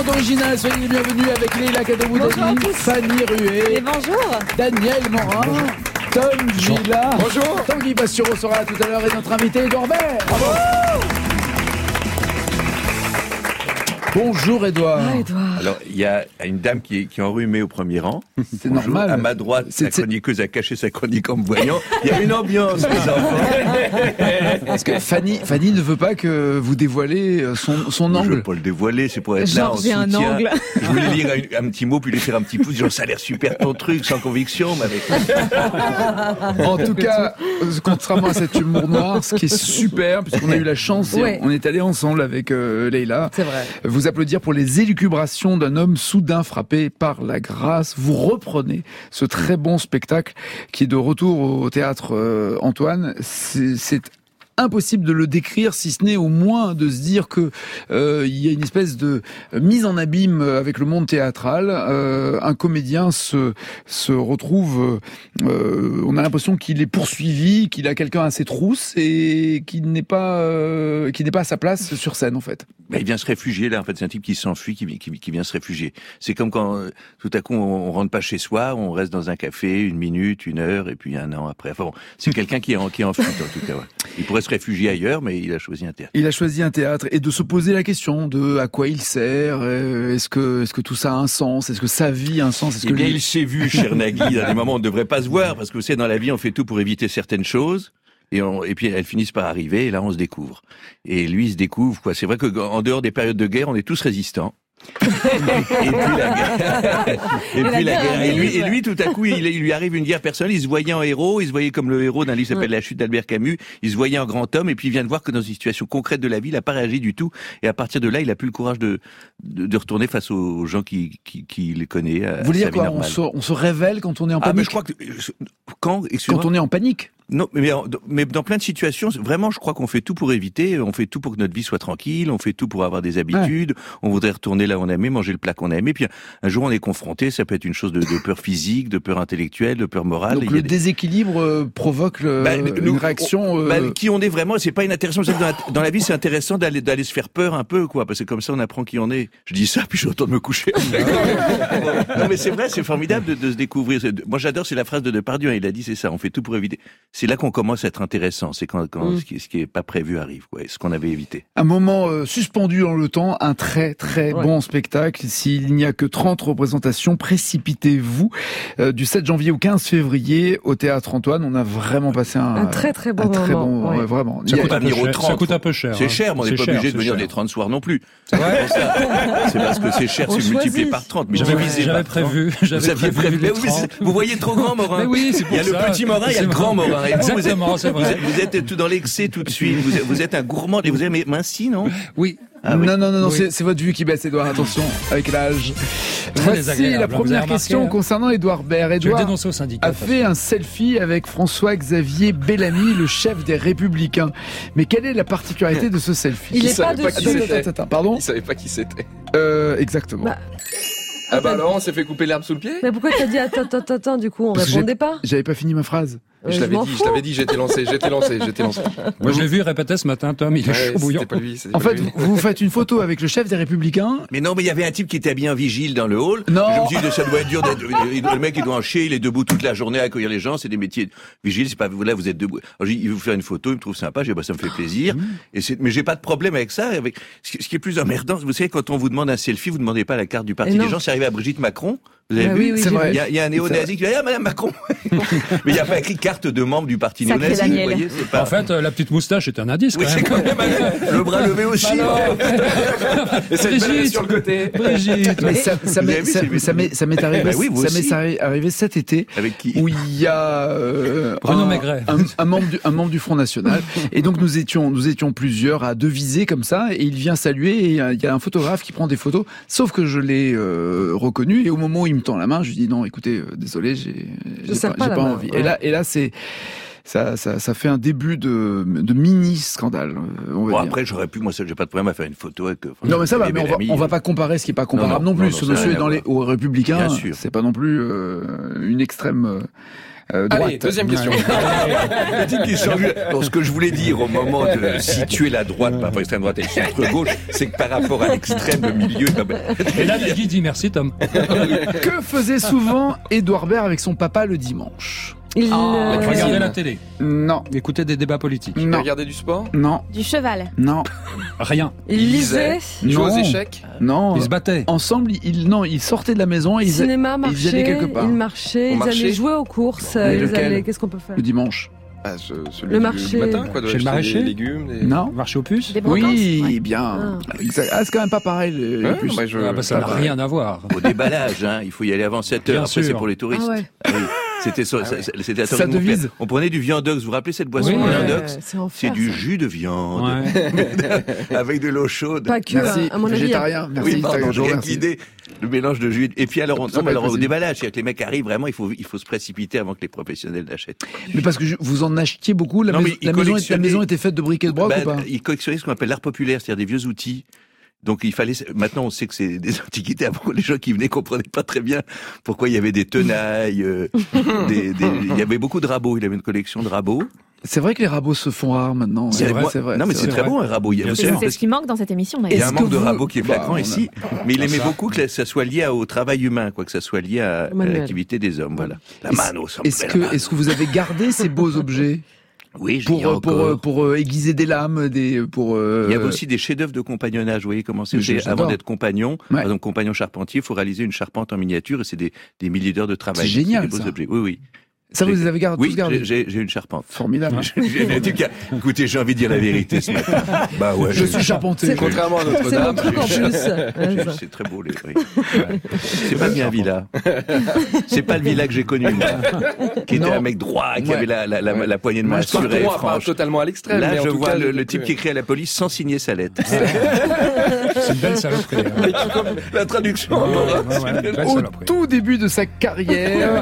original, soyez les bienvenus avec Leïla Kadhamoudani, Fanny Rué, et bonjour, Daniel Morin, Tom Villa. Bonjour. Tanguy Bastureau sera là tout à l'heure et notre invité Edouard Baird. Bravo. Bonjour Edouard. Ah, Edouard. Alors, il y a une dame qui est enrhumée au premier rang. C'est normal. À ma droite, la chroniqueuse a caché sa chronique en me voyant. Il y a une ambiance, les enfants. Parce que Fanny ne veut pas que vous dévoilez son Je ne angle. veux pas le dévoiler, c'est pour être là en Genre, j'ai un soutien. angle. Je voulais lire un petit mot, puis lui faire un petit pouce, genre ça a l'air super ton truc, sans conviction, mais avec... En tout cas, contrairement à cet humour noir, ce qui est super, puisqu'on a eu la chance, et Ouais. on est allé ensemble avec Leïla, C'est vrai. vous applaudir pour les élucubrations d'un homme soudain frappé par la grâce. Vous reprenez ce très bon spectacle qui est de retour au théâtre Antoine. C'est impossible de le décrire, si ce n'est au moins de se dire que il y a une espèce de mise en abîme avec le monde théâtral. Un comédien se retrouve, on a l'impression qu'il est poursuivi, qu'il a quelqu'un à ses trousses et qu'il n'est pas à sa place sur scène en fait. Mais il vient se réfugier là, en fait, c'est un type qui s'enfuit, qui vient se réfugier. C'est comme quand tout à coup on rentre pas chez soi, on reste dans un café 1 minute, 1 heure, et puis 1 an après. Enfin bon, c'est quelqu'un qui est en fuite en tout cas. Ouais. Il pourrait se réfugier ailleurs, mais il a choisi un théâtre. Il a choisi un théâtre et de se poser la question de à quoi il sert, est-ce que tout ça a un sens, est-ce que sa vie a un sens, est-ce Eh que bien, lui- il s'est vu, cher Nagui, dans des moments où on ne devrait pas se voir, parce que vous savez, dans la vie, on fait tout pour éviter certaines choses. Et puis elles finissent par arriver, et là on se découvre. Et lui il se découvre, quoi. C'est vrai que en dehors des périodes de guerre, on est tous résistants. et puis la guerre. Et lui, tout à coup, il lui arrive une guerre personnelle. Il se voyait en héros, il se voyait comme le héros d'un livre qui s'appelle La Chute d'Albert Camus. Il se voyait en grand homme, et puis il vient de voir que dans une situation concrète de la vie, il n'a pas réagi du tout. Et à partir de là, il a plus le courage de retourner face aux gens qui les connaissent. Vous voulez dire quoi, on se révèle quand on est en panique. Mais je crois que quand on est en panique. Non, mais dans plein de situations, vraiment, je crois qu'on fait tout pour éviter. On fait tout pour que notre vie soit tranquille. On fait tout pour avoir des habitudes. Ouais. On voudrait retourner là où on aimait, manger le plat qu'on aimait. Puis un jour, on est confronté. Ça peut être une chose de peur physique, de peur intellectuelle, de peur morale. Donc le déséquilibre provoque une réaction. Qui on est vraiment, c'est pas inintéressant. Dans la vie, c'est intéressant d'aller se faire peur un peu, quoi, parce que comme ça, on apprend qui on est. Je dis ça, puis je retourne me coucher. Non, mais c'est vrai, c'est formidable de se découvrir. Moi, j'adore, c'est la phrase de Depardieu. Il a dit, c'est ça. On fait tout pour éviter. C'est là qu'on commence à être intéressant. C'est quand ce qui est pas prévu arrive, quoi. Ce qu'on avait évité. Un moment suspendu dans le temps, un très très bon spectacle. S'il n'y a que 30 représentations, précipitez-vous. Du 7 janvier au 15 février au Théâtre Antoine. On a vraiment passé un très très bon moment. Ouais, vraiment. Ça coûte un peu cher. C'est cher, mais on n'est pas obligé de venir des 30 soirs non plus. C'est parce que c'est cher, c'est multiplié par 30. Mais j'avais prévu. Vous voyez trop grand, Morin. Oui, c'est pour ça. Il y a le petit Morin, il y a le grand Morin. Exactement, c'est vrai. Vous êtes tout dans l'excès tout de suite. Vous êtes un gourmand et vous avez minci, non? Oui. Oui. Non, c'est votre vue qui baisse, Edouard. Attention, avec l'âge. Voici la première question concernant Edouard Baird. Edouard a fait un selfie avec François-Xavier Bellamy, le chef des Républicains. Mais quelle est la particularité de ce selfie? Il n'est pas dessus. Pardon? Il savait pas qui c'était. Exactement. Alors on s'est fait couper l'herbe sous le pied. Mais pourquoi t'as dit attends, du coup on répondait pas? J'avais pas fini ma phrase. Je l'avais dit, j'étais lancé. Moi, je l'ai vu répéter ce matin, Tom, il est chaud bouillant. En fait, vous faites une photo avec le chef des Républicains. Mais non, mais il y avait un type qui était habillé en vigile dans le hall. Non. Je me suis dit, ça doit être dur d'être, le mec, il doit en chier, il est debout toute la journée à accueillir les gens, c'est des métiers vigile, c'est pas, là, vous êtes debout. Alors, il veut vous faire une photo, il me trouve sympa, ça me fait plaisir. Mais j'ai pas de problème avec ça, ce qui est plus emmerdant, vous savez, quand on vous demande un selfie, vous demandez pas la carte du parti des gens, c'est arrivé à Brigitte Macron. Vous avez vu? Oui, c'est vrai. Il y a un néo-nazi qui dit, Madame Macron. Mais il n'y a pas écrit carte de membre du parti néo-nazi, vous voyez, c'est pas... En fait, la petite moustache est un indice, oui, c'est quand même le bras levé aussi. Et cette belle sur le côté. Brigitte. Mais ça m'est arrivé cet été. Avec qui? Où il y a Bruno Maigret. un membre du Front National. Et donc nous étions plusieurs à deviser comme ça. Et il vient saluer. Et il y a un photographe qui prend des photos. Sauf que je l'ai reconnu. Et au moment où il me tend la main, je lui dis non, écoutez, désolé, j'ai pas envie. Ouais. Et là, c'est ça fait un début de mini scandale. Après, j'aurais pu, moi, j'ai pas de problème à faire une photo avec. Non, mais ça va. Mais on va pas comparer ce qui est pas comparable non plus. Ce monsieur est dans les aux Républicains. C'est pas non plus une extrême droite. Allez, deuxième question. Donc, ce que je voulais dire au moment de situer la droite, pas extrême droite et le centre-gauche, c'est que par rapport à l'extrême, le milieu... Et là, Nagui dit merci, Tom. Que faisait souvent Édouard Baird avec son papa le dimanche? Il Regardez la télé. Non. Écoutez des débats politiques. Non. Regarder du sport. Non. Du cheval. Non. Rien. il lisait. Jouer aux Non. échecs. Non. Ils se battaient. Ensemble, ils sortaient de la maison et Cinéma, ils allaient quelque part. ils marchaient, On ils marchait. allaient jouer aux courses. Mais Ils lequel allaient... Qu'est-ce qu'on peut faire? le dimanche. Celui Le du marché. matin, quoi, Chez le maraîcher. des légumes. Non. Marché aux puces. Des brocantes. Oui, bien. Exact. Ah, c'est quand même pas pareil. Les puces. Ah bah ça n'a rien à voir. Au déballage, hein, il faut y aller avant 7 heures. Bien Après, sûr. c'est pour les touristes. Ah ouais. Ah oui. C'était la Ça théorie de mon devise. père. On prenait du viandox. Vous vous rappelez cette boisson Oui. viandox? C'est enfer, C'est du ça. jus de viande Ouais. avec de l'eau chaude. Pas que, Merci. à mon avis. Végétarien. Merci. Oui, pardon, je vous j'ai remercie. l'idée. Le mélange de jus. Et puis alors, Ça va être au facile. déballage, c'est-à-dire que les mecs arrivent vraiment, il faut se précipiter avant que les professionnels l'achètent. Mais parce que vous en achetiez beaucoup. La Non, mais ils la collectionnaient- maison était faite de briquets de broc ou pas? Ils collectionnaient ce qu'on appelle l'art populaire, c'est-à-dire des vieux outils. Donc il fallait. Maintenant, on sait que c'est des antiquités. Avant, les gens qui venaient comprenaient pas très bien pourquoi il y avait des tenailles. Il y avait beaucoup de rabots. Il avait une collection de rabots. C'est vrai que les rabots se font rares maintenant. C'est vrai, vrai. c'est vrai. Non, mais c'est très vrai. bon un rabot. Bien Vous sûr. savez, C'est parce ce qui manque dans cette émission, qu'il y d'ailleurs. a un Est-ce manque que de vous- rabots qui est flagrant on a- ici, mais il aimait ça. beaucoup que ça soit lié au travail humain, quoi, que ça soit lié à Manuel. l'activité des hommes. Voilà. La Est-ce- mano, ça me Est-ce plaît, que, la mano. est-ce que vous avez gardé ces beaux objets Oui, j'y ai pour encore. aiguiser des lames, Il y avait aussi des chefs-d'œuvre de compagnonnage. Vous voyez comment c'est J'adore. avant d'être compagnon. Ouais. Par exemple, compagnon charpentier, il faut réaliser une charpente en miniature et c'est des milliers d'heures de travail. C'est génial, des beaux ça. objets. Oui, oui. Ça, vous les avez tous Oui, gardés? j'ai une charpente. Formidable. En tout cas, écoutez, j'ai envie de dire la vérité ce matin. Bah ouais. Je suis charpentier. Contrairement à C'est mon Notre-Dame. truc en plus. Ouais, ça. C'est très beau, les oui. C'est pas bien villa. C'est pas le villa que j'ai connu, moi. Qui était Non. un mec droit, qui Ouais. avait la poignée de main Partons assurée, pas franche. totalement à l'extrême. Là, mais en je tout vois cas, le type qui écrit à la police sans signer sa lettre. C'est une belle saloperie. hein. La traduction. Ouais, belle Au saloperie. tout début de sa carrière,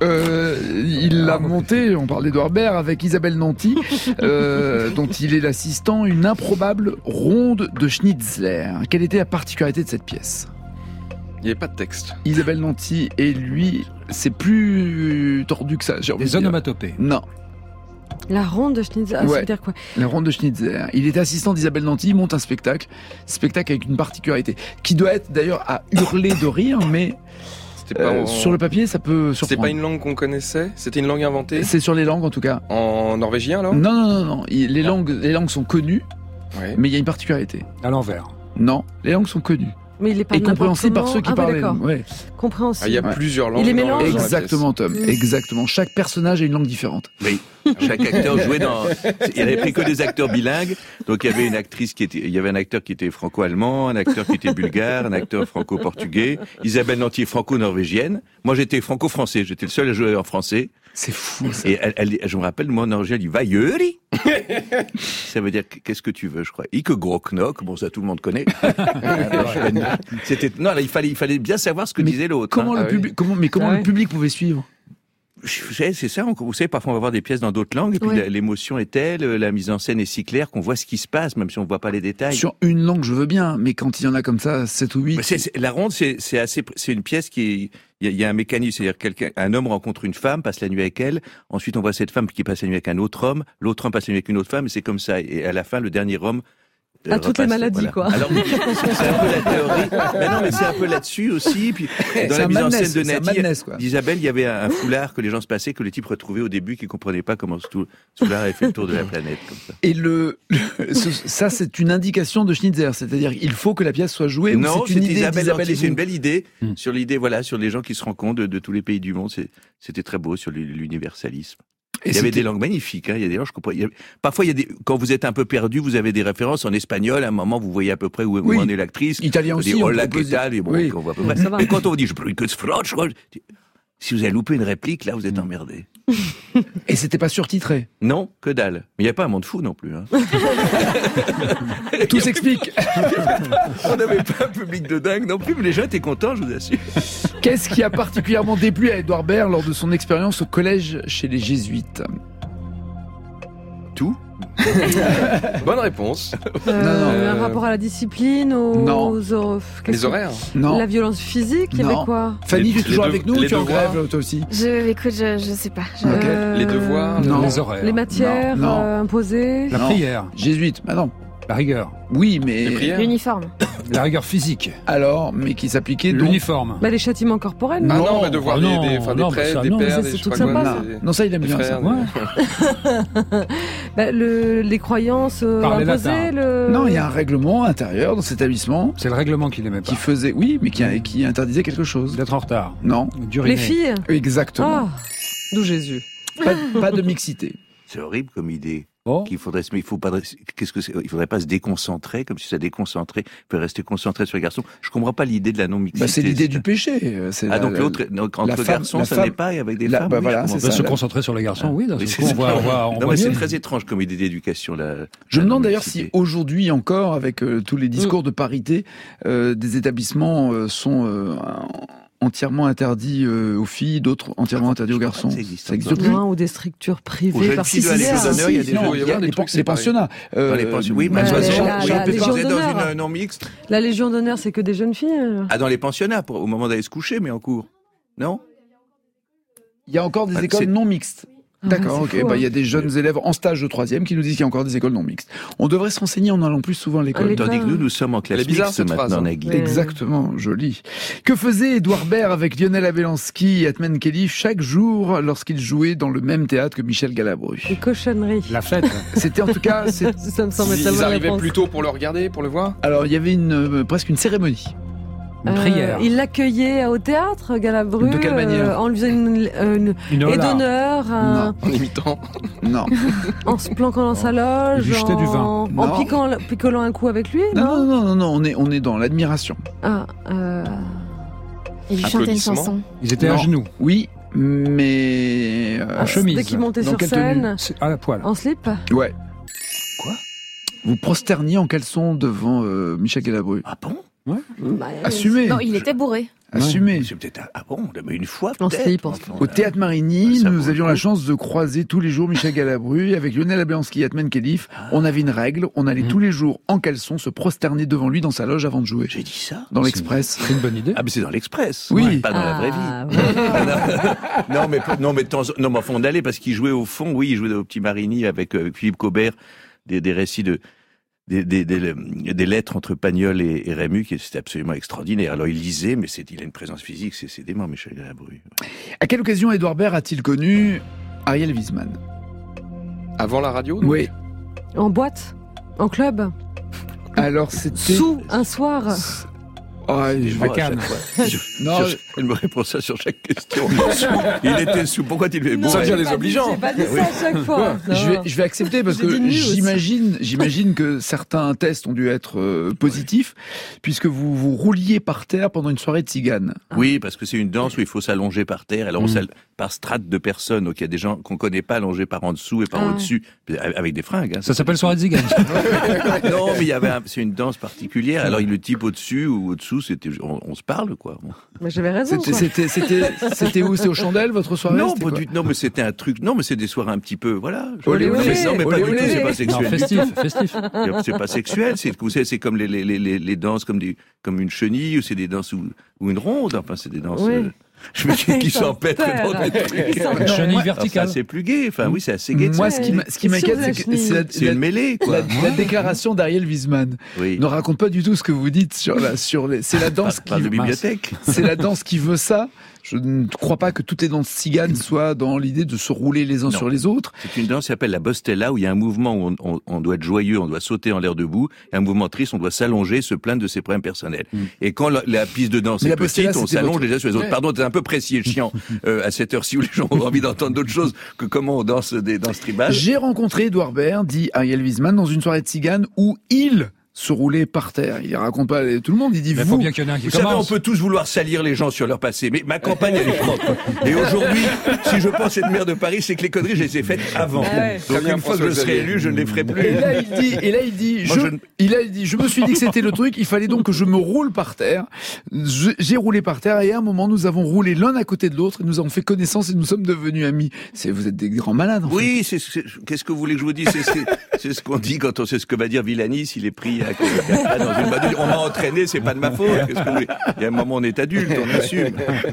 il l'a monté, on parle d'Édouard Baird, avec Isabelle Nanty, dont il est l'assistant, une improbable ronde de Schnitzler. Quelle était la particularité de cette pièce? Il n'y avait pas de texte. Isabelle Nanty et lui, c'est plus tordu que ça, j'ai envie de Des dire. onomatopées. Non, La ronde de Schnitzer. Ah, ça Ouais. veut dire quoi? la ronde de Schnitzler. Il est assistant d'Isabelle Nanty, il monte un spectacle avec une particularité, qui doit être d'ailleurs à hurler de rire, mais C'était pas, sur le papier, ça peut C'était surprendre. pas une langue qu'on connaissait. C'était une langue inventée. C'est sur les langues en tout cas. En norvégien, alors. Non. Les langues sont connues, Ouais. mais il y a une particularité. À l'envers. Non, les langues sont connues Mais il est pas et compréhensibles par ceux qui parlent. d'accord. Ouais. Compréhensible. Ah, il y a Ouais. plusieurs langues. les dans- mélange. dans la Exactement, Tom. Exactement. Chaque personnage a une langue différente. Oui. Chaque acteur jouait dans. Il n'avait pris que des acteurs bilingues. Donc il y avait une actrice il y avait un acteur qui était franco-allemand, un acteur qui était bulgare, un acteur franco-portugais. Isabelle Nanty est franco-norvégienne. Moi j'étais franco-français. J'étais le seul à jouer en français. C'est fou. Ça. Et je me rappelle, moi en norvégien, elle dit va Jöri. Ça veut dire qu'est-ce que tu veux, je crois. Ikke groknok. Bon, ça tout le monde connaît. C'était non, là, il fallait bien savoir ce que Mais disait l'autre. Comment hein. le public, comment Ah le ouais. public pouvait suivre? Vous savez, c'est ça, vous savez, parfois on va voir des pièces dans d'autres langues, et puis Ouais. l'émotion est telle, la mise en scène est si claire qu'on voit ce qui se passe, même si on ne voit pas les détails. Sur une langue, je veux bien, mais quand il y en a comme ça, 7 ou 8. Mais la ronde, c'est une pièce qui il y a un mécanisme, c'est-à-dire un homme rencontre une femme, passe la nuit avec elle, ensuite on voit cette femme qui passe la nuit avec un autre homme, l'autre homme passe la nuit avec une autre femme, et c'est comme ça. Et à la fin, le dernier homme À toutes les repasse, maladies, voilà. quoi. Alors, c'est un peu la théorie. Mais non, mais c'est un peu là-dessus aussi. Puis, dans C'est la un mise en madness, scène de c'est un Nathalie, madness, quoi. d'Isabelle, il y avait un foulard que les gens se passaient, que les types retrouvaient au début, qui comprenaient pas comment ce foulard avait fait le tour de la planète, comme ça. Et ça, c'est une indication de Schnitzer, c'est-à-dire qu'il faut que la pièce soit jouée. Ou Non, c'est c'est une idée Isabelle d'Isabelle Nanty, et c'est une vous belle idée sur l'idée, voilà, sur les gens qui se rencontrent de tous les pays du monde. C'était très beau sur l'universalisme. Et Il y avait c'était- des langues magnifiques. Hein. Il y a des langues, je comprends. Parfois, quand vous êtes un peu perdu, vous avez des références en espagnol. À un moment, vous voyez à peu près où Oui. en est l'actrice. Italien On aussi, dit on hola, peut que tal, et bon, oui. on voit à peu près. Ça va. Mais quand on vous dit je peux que ce French, si vous avez loupé une réplique, là, vous êtes emmerdé. Et c'était pas surtitré. Non, que dalle. Mais il n'y a pas un monde fou non plus. Hein. Tout s'explique. On n'avait pas un public de dingue non plus, mais les gens étaient contents, je vous assure. Qu'est-ce qui a particulièrement déplu à Édouard Baird lors de son expérience au collège chez les Jésuites? Tout. Bonne réponse. Un rapport à la discipline, les horaires. Non. La violence physique, il y avait quoi? Fanny, tu es toujours avec nous ou tu es en grève, toi aussi? Écoute, je sais pas. Les devoirs. Non. Les horaires. Les matières imposées. La prière. Jésuite, non. La rigueur. Oui, mais... L'uniforme. La rigueur physique. Alors, mais qui s'appliquait donc... L'uniforme. Les châtiments corporels. Non, mais devoir des prêtres, des pères, c'est des tout sympa. Non, ça, il aime bien ça. Les croyances imposées. Non, il y a un règlement intérieur dans cet établissement. C'est le règlement qui l'aimait pas. Qui faisait, oui, mais qui interdisait quelque chose. D'être en retard. Non. Les filles. Exactement. D'où Jésus. Pas de mixité. C'est horrible comme idée. Oh. Il faudrait pas se déconcentrer, comme si ça déconcentrait, il faut rester concentré sur les garçons. Je comprends pas l'idée de la non-mixité. C'est l'idée du péché. Entre garçons, ça n'est pas, et avec des femmes. Voilà, on va se concentrer sur les garçons, oui. C'est très étrange comme idée d'éducation, là. Je me demande d'ailleurs si aujourd'hui encore, avec tous les discours de parité, des établissements sont entièrement interdits aux filles, d'autres entièrement interdits aux garçons. Ça existe plus. Ou des structures privées particulières. Il y a des pensionnats. Oui, mais la Légion d'honneur. Dans une non mixte. La Légion d'honneur, c'est que des jeunes filles. Dans les pensionnats, au moment d'aller se coucher, mais en cours. Non? Il y a encore des écoles non mixtes. D'accord, ok. Il y a des jeunes élèves en stage de 3e qui nous disent qu'il y a encore des écoles non mixtes. On devrait se renseigner en allant plus souvent à l'école. Tandis que nous sommes en classe mixte maintenant, Nagui. Exactement, joli. Que faisait Édouard Baird avec Lionel Abelansky et Atman Khelif chaque jour lorsqu'ils jouaient dans le même théâtre que Michel Galabru? Des cochonneries. La fête. C'était en tout cas... Ça me semble être la bonne Ils arrivaient réponse. plus tôt pour le regarder, pour le voir? Alors, il y avait presque une cérémonie. Une prière. Il l'accueillait au théâtre, Galabru. De quelle manière? En lui faisant une aide d'honneur. Non. En imitant. Non. En se planquant dans sa loge. Il lui jetait du vin. En picolant un coup avec lui, non? Non, on est dans l'admiration. Il lui chantait une chanson. Ils étaient à genoux. Oui, mais... en chemise. Dès qu'il montait sur scène. À la poil. En slip. Ouais. Quoi? Vous prosterniez en caleçon devant Michel Galabru. Ah bon? Ouais. Assumez. Non, il était bourré. Assumé. C'est peut-être mais une fois En peut-être. slip. Au Théâtre Marigny, nous avions la chance de croiser tous les jours Michel Galabru avec Lionel Abelansky et Atman Khelif. On avait une règle, on allait tous les jours en caleçon se prosterner devant lui dans sa loge avant de jouer. J'ai dit ça. Dans l'Express. C'est une bonne idée. Ah mais c'est dans l'Express. Oui. Pas dans la vraie vie. Non mais enfin on allait parce qu'il jouait au fond. Oui, il jouait au Petit Marigny avec Philippe Cobert des récits des lettres entre Pagnol et Rému, qui c'était absolument extraordinaire. Alors il lisait, mais il a une présence physique, c'est dément, Michel Galabru. À quelle occasion Édouard Baird a-t-il connu Ariel Wiesman? Avant la radio? Oui. En boîte? En club? Alors c'était... Sous un soir? Elle me répond ça sur chaque question. Il était sous. Pourquoi tu lui Ça devient désobligeant. J'ai pas dit ça à chaque fois. Je vais accepter parce que j'imagine que certains tests ont dû être positifs puisque vous rouliez par terre pendant une soirée de tzigane. Oui, parce que c'est une danse où il faut s'allonger par terre. Alors par strate de personnes. Donc il y a des gens qu'on connaît pas allongés par en dessous et par au-dessus avec des fringues. Hein, ça s'appelle soirée de tzigane. Non, mais c'est une danse particulière. Alors le type au-dessus ou au-dessous, on se parle quoi. Mais j'avais raison. C'était où? C'est aux Chandelles votre soirée? Non, mais c'était un truc. Non, mais c'est des soirées un petit peu, voilà. Olé, non, mais pas du tout. C'est pas sexuel. Non, festif. C'est pas sexuel. C'est comme les danses comme une chenille ou c'est des danses ou une ronde. Enfin, c'est des danses. Je me dis qu'ils s'empêtrent dans des trucs. Une chenille verticale. Enfin, c'est plus gai. Enfin, oui, c'est assez gai. Moi, ce qui m'inquiète, c'est une mêlée, quoi. La déclaration d'Ariel Wiesman ne raconte pas du tout ce que vous dites c'est la danse qui de bibliothèque. C'est la danse qui veut ça. Je ne crois pas que toutes les danses tziganes soient dans l'idée de se rouler les uns sur les autres. C'est une danse qui s'appelle la bostella, où il y a un mouvement où on doit être joyeux, on doit sauter en l'air debout, et un mouvement triste, on doit s'allonger, se plaindre de ses problèmes personnels. Et quand la piste de danse est petite, on s'allonge les uns sur les autres. Pardon, t'es un peu précis et chiant à cette heure-ci où les gens ont envie d'entendre d'autres choses que comment on danse des danses tribales. J'ai rencontré Édouard Baird, dit Ariel Wiesman, dans une soirée de tzigane où il se rouler par terre. Il raconte pas tout le monde, il dit il faut bien qu'il y en ait un qui Vous savez, on commence. peut tous vouloir salir les gens sur leur passé, mais ma campagne, elle est propre. Et aujourd'hui, si je pense être maire de Paris, c'est que les conneries, je les ai faites avant. Ah ouais. Donc bien, une fois que je François serai Xavier. élu, je ne les ferai plus. Et là, il dit, Moi, je me suis dit que c'était le truc, il fallait donc que je me roule par terre. J'ai roulé par terre et à un moment, nous avons roulé l'un à côté de l'autre et nous avons fait connaissance et nous sommes devenus amis. Vous êtes des grands malades, en fait. Oui, qu'est-ce que vous voulez que je vous dise? C'est ce qu'on dit quand on sait ce que va dire Villani s'il est pris dans une badouille. On m'a entraîné, c'est pas de ma faute. Qu'est-ce que vous voulez? Il y a un moment, on est adulte, on assume.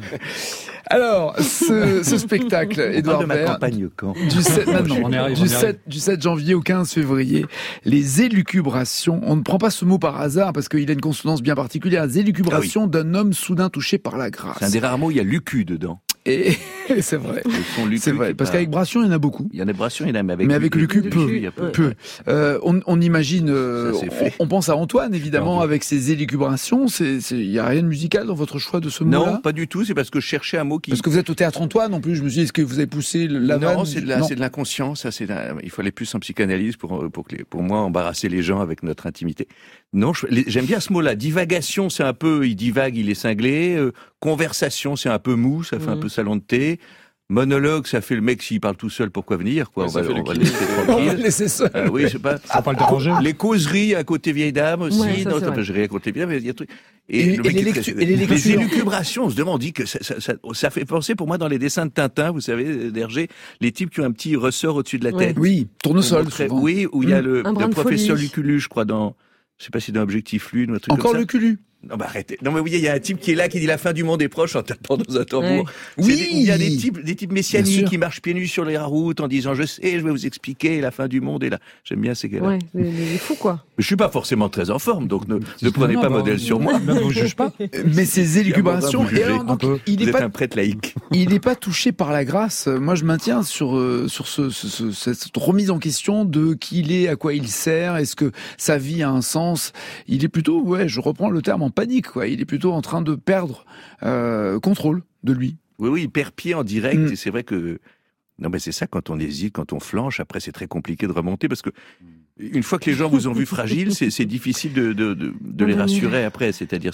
Alors, ce spectacle, Édouard De ma Baird, campagne quand? du 7, maintenant, On y arrive, du on y arrive. 7 janvier au 15 février, les élucubrations, on ne prend pas ce mot par hasard parce qu'il a une consonance bien particulière, les élucubrations d'un homme soudain touché par la grâce. C'est un des rares mots, il y a Lucu dedans. Et c'est vrai. Le son Lucu, C'est vrai, parce qu'avec Bration, il y en a beaucoup. il y en a Bration, il y en a, Mais avec Lucu, peu. il y a peu. Peu. On imagine, Ça, c'est fait. on pense à Antoine évidemment Pardon. avec ses élucubrations. Il y a rien de musical dans votre choix de ce mot-là. Non, pas du tout, c'est parce que je cherchais un mot qui... Parce que vous êtes au théâtre Antoine en plus. Je me suis dit, est-ce que vous avez poussé la vanne Non, c'est de l'inconscience. Ça, il faut aller plus en psychanalyse pour moi embarrasser les gens avec notre intimité. Non, j'aime bien ce mot-là. Divagation, c'est un peu, il divague, il est cinglé. Conversation, c'est un peu mou, ça fait un peu salon de thé. Monologue, ça fait le mec s'il parle tout seul, pourquoi venir, quoi. Ouais, on ça va fait le le kiné. laisser On va le tranquille. laisser seul. Oui, je sais pas. Faut pas le déranger. Les causeries à côté vieille dame aussi. Ouais, ça, non, c'est vrai. je vais raconter bien, mais il y a des trucs. Et le mec les est lectures- très- et les lectures. élucubrations, on se demande, on dit que ça fait penser pour moi dans les dessins de Tintin, vous savez, d'Hergé, les types qui ont un petit ressort au-dessus de la Ouais. tête. Oui, tournesol. On montrait- souvent. Oui, où il y a le Un brin de professeur folie. Lucullus, je crois, dans, je sais pas si dans Objectif Lune ou un truc Encore comme le ça. culu. Non, bah arrêtez. Non, mais oui, il y a un type qui est là, qui dit la fin du monde est proche en tapant dans un tambour. Ouais. Oui. Il y a des types Bien messianiques sûr. qui marchent pieds nus sur les routes en disant, je sais, je vais vous expliquer, la fin du monde est là. J'aime bien ces gars-là. Ouais, les fous, quoi. Mais je suis pas forcément très en forme, donc ne prenez Non, pas bah, modèle sur moi. Ne vous juge pas. Mais ces élucubrations. Vous jugez, Et alors, donc, un peu. il Vous n'est êtes pas un prêtre laïque. il n'est pas touché par la grâce. Moi, je maintiens sur cette remise en question de qui il est, à quoi il sert, est-ce que sa vie a un sens. Il est plutôt, ouais, je reprends le terme, en panique, quoi. Il est plutôt en train de perdre contrôle de lui. Oui, il perd pied en direct, Mm. et c'est vrai que... Non, mais c'est ça, quand on hésite, quand on flanche, après c'est très compliqué de remonter, parce que une fois que les gens vous ont vu fragile, c'est difficile de les rassurer après. C'est-à-dire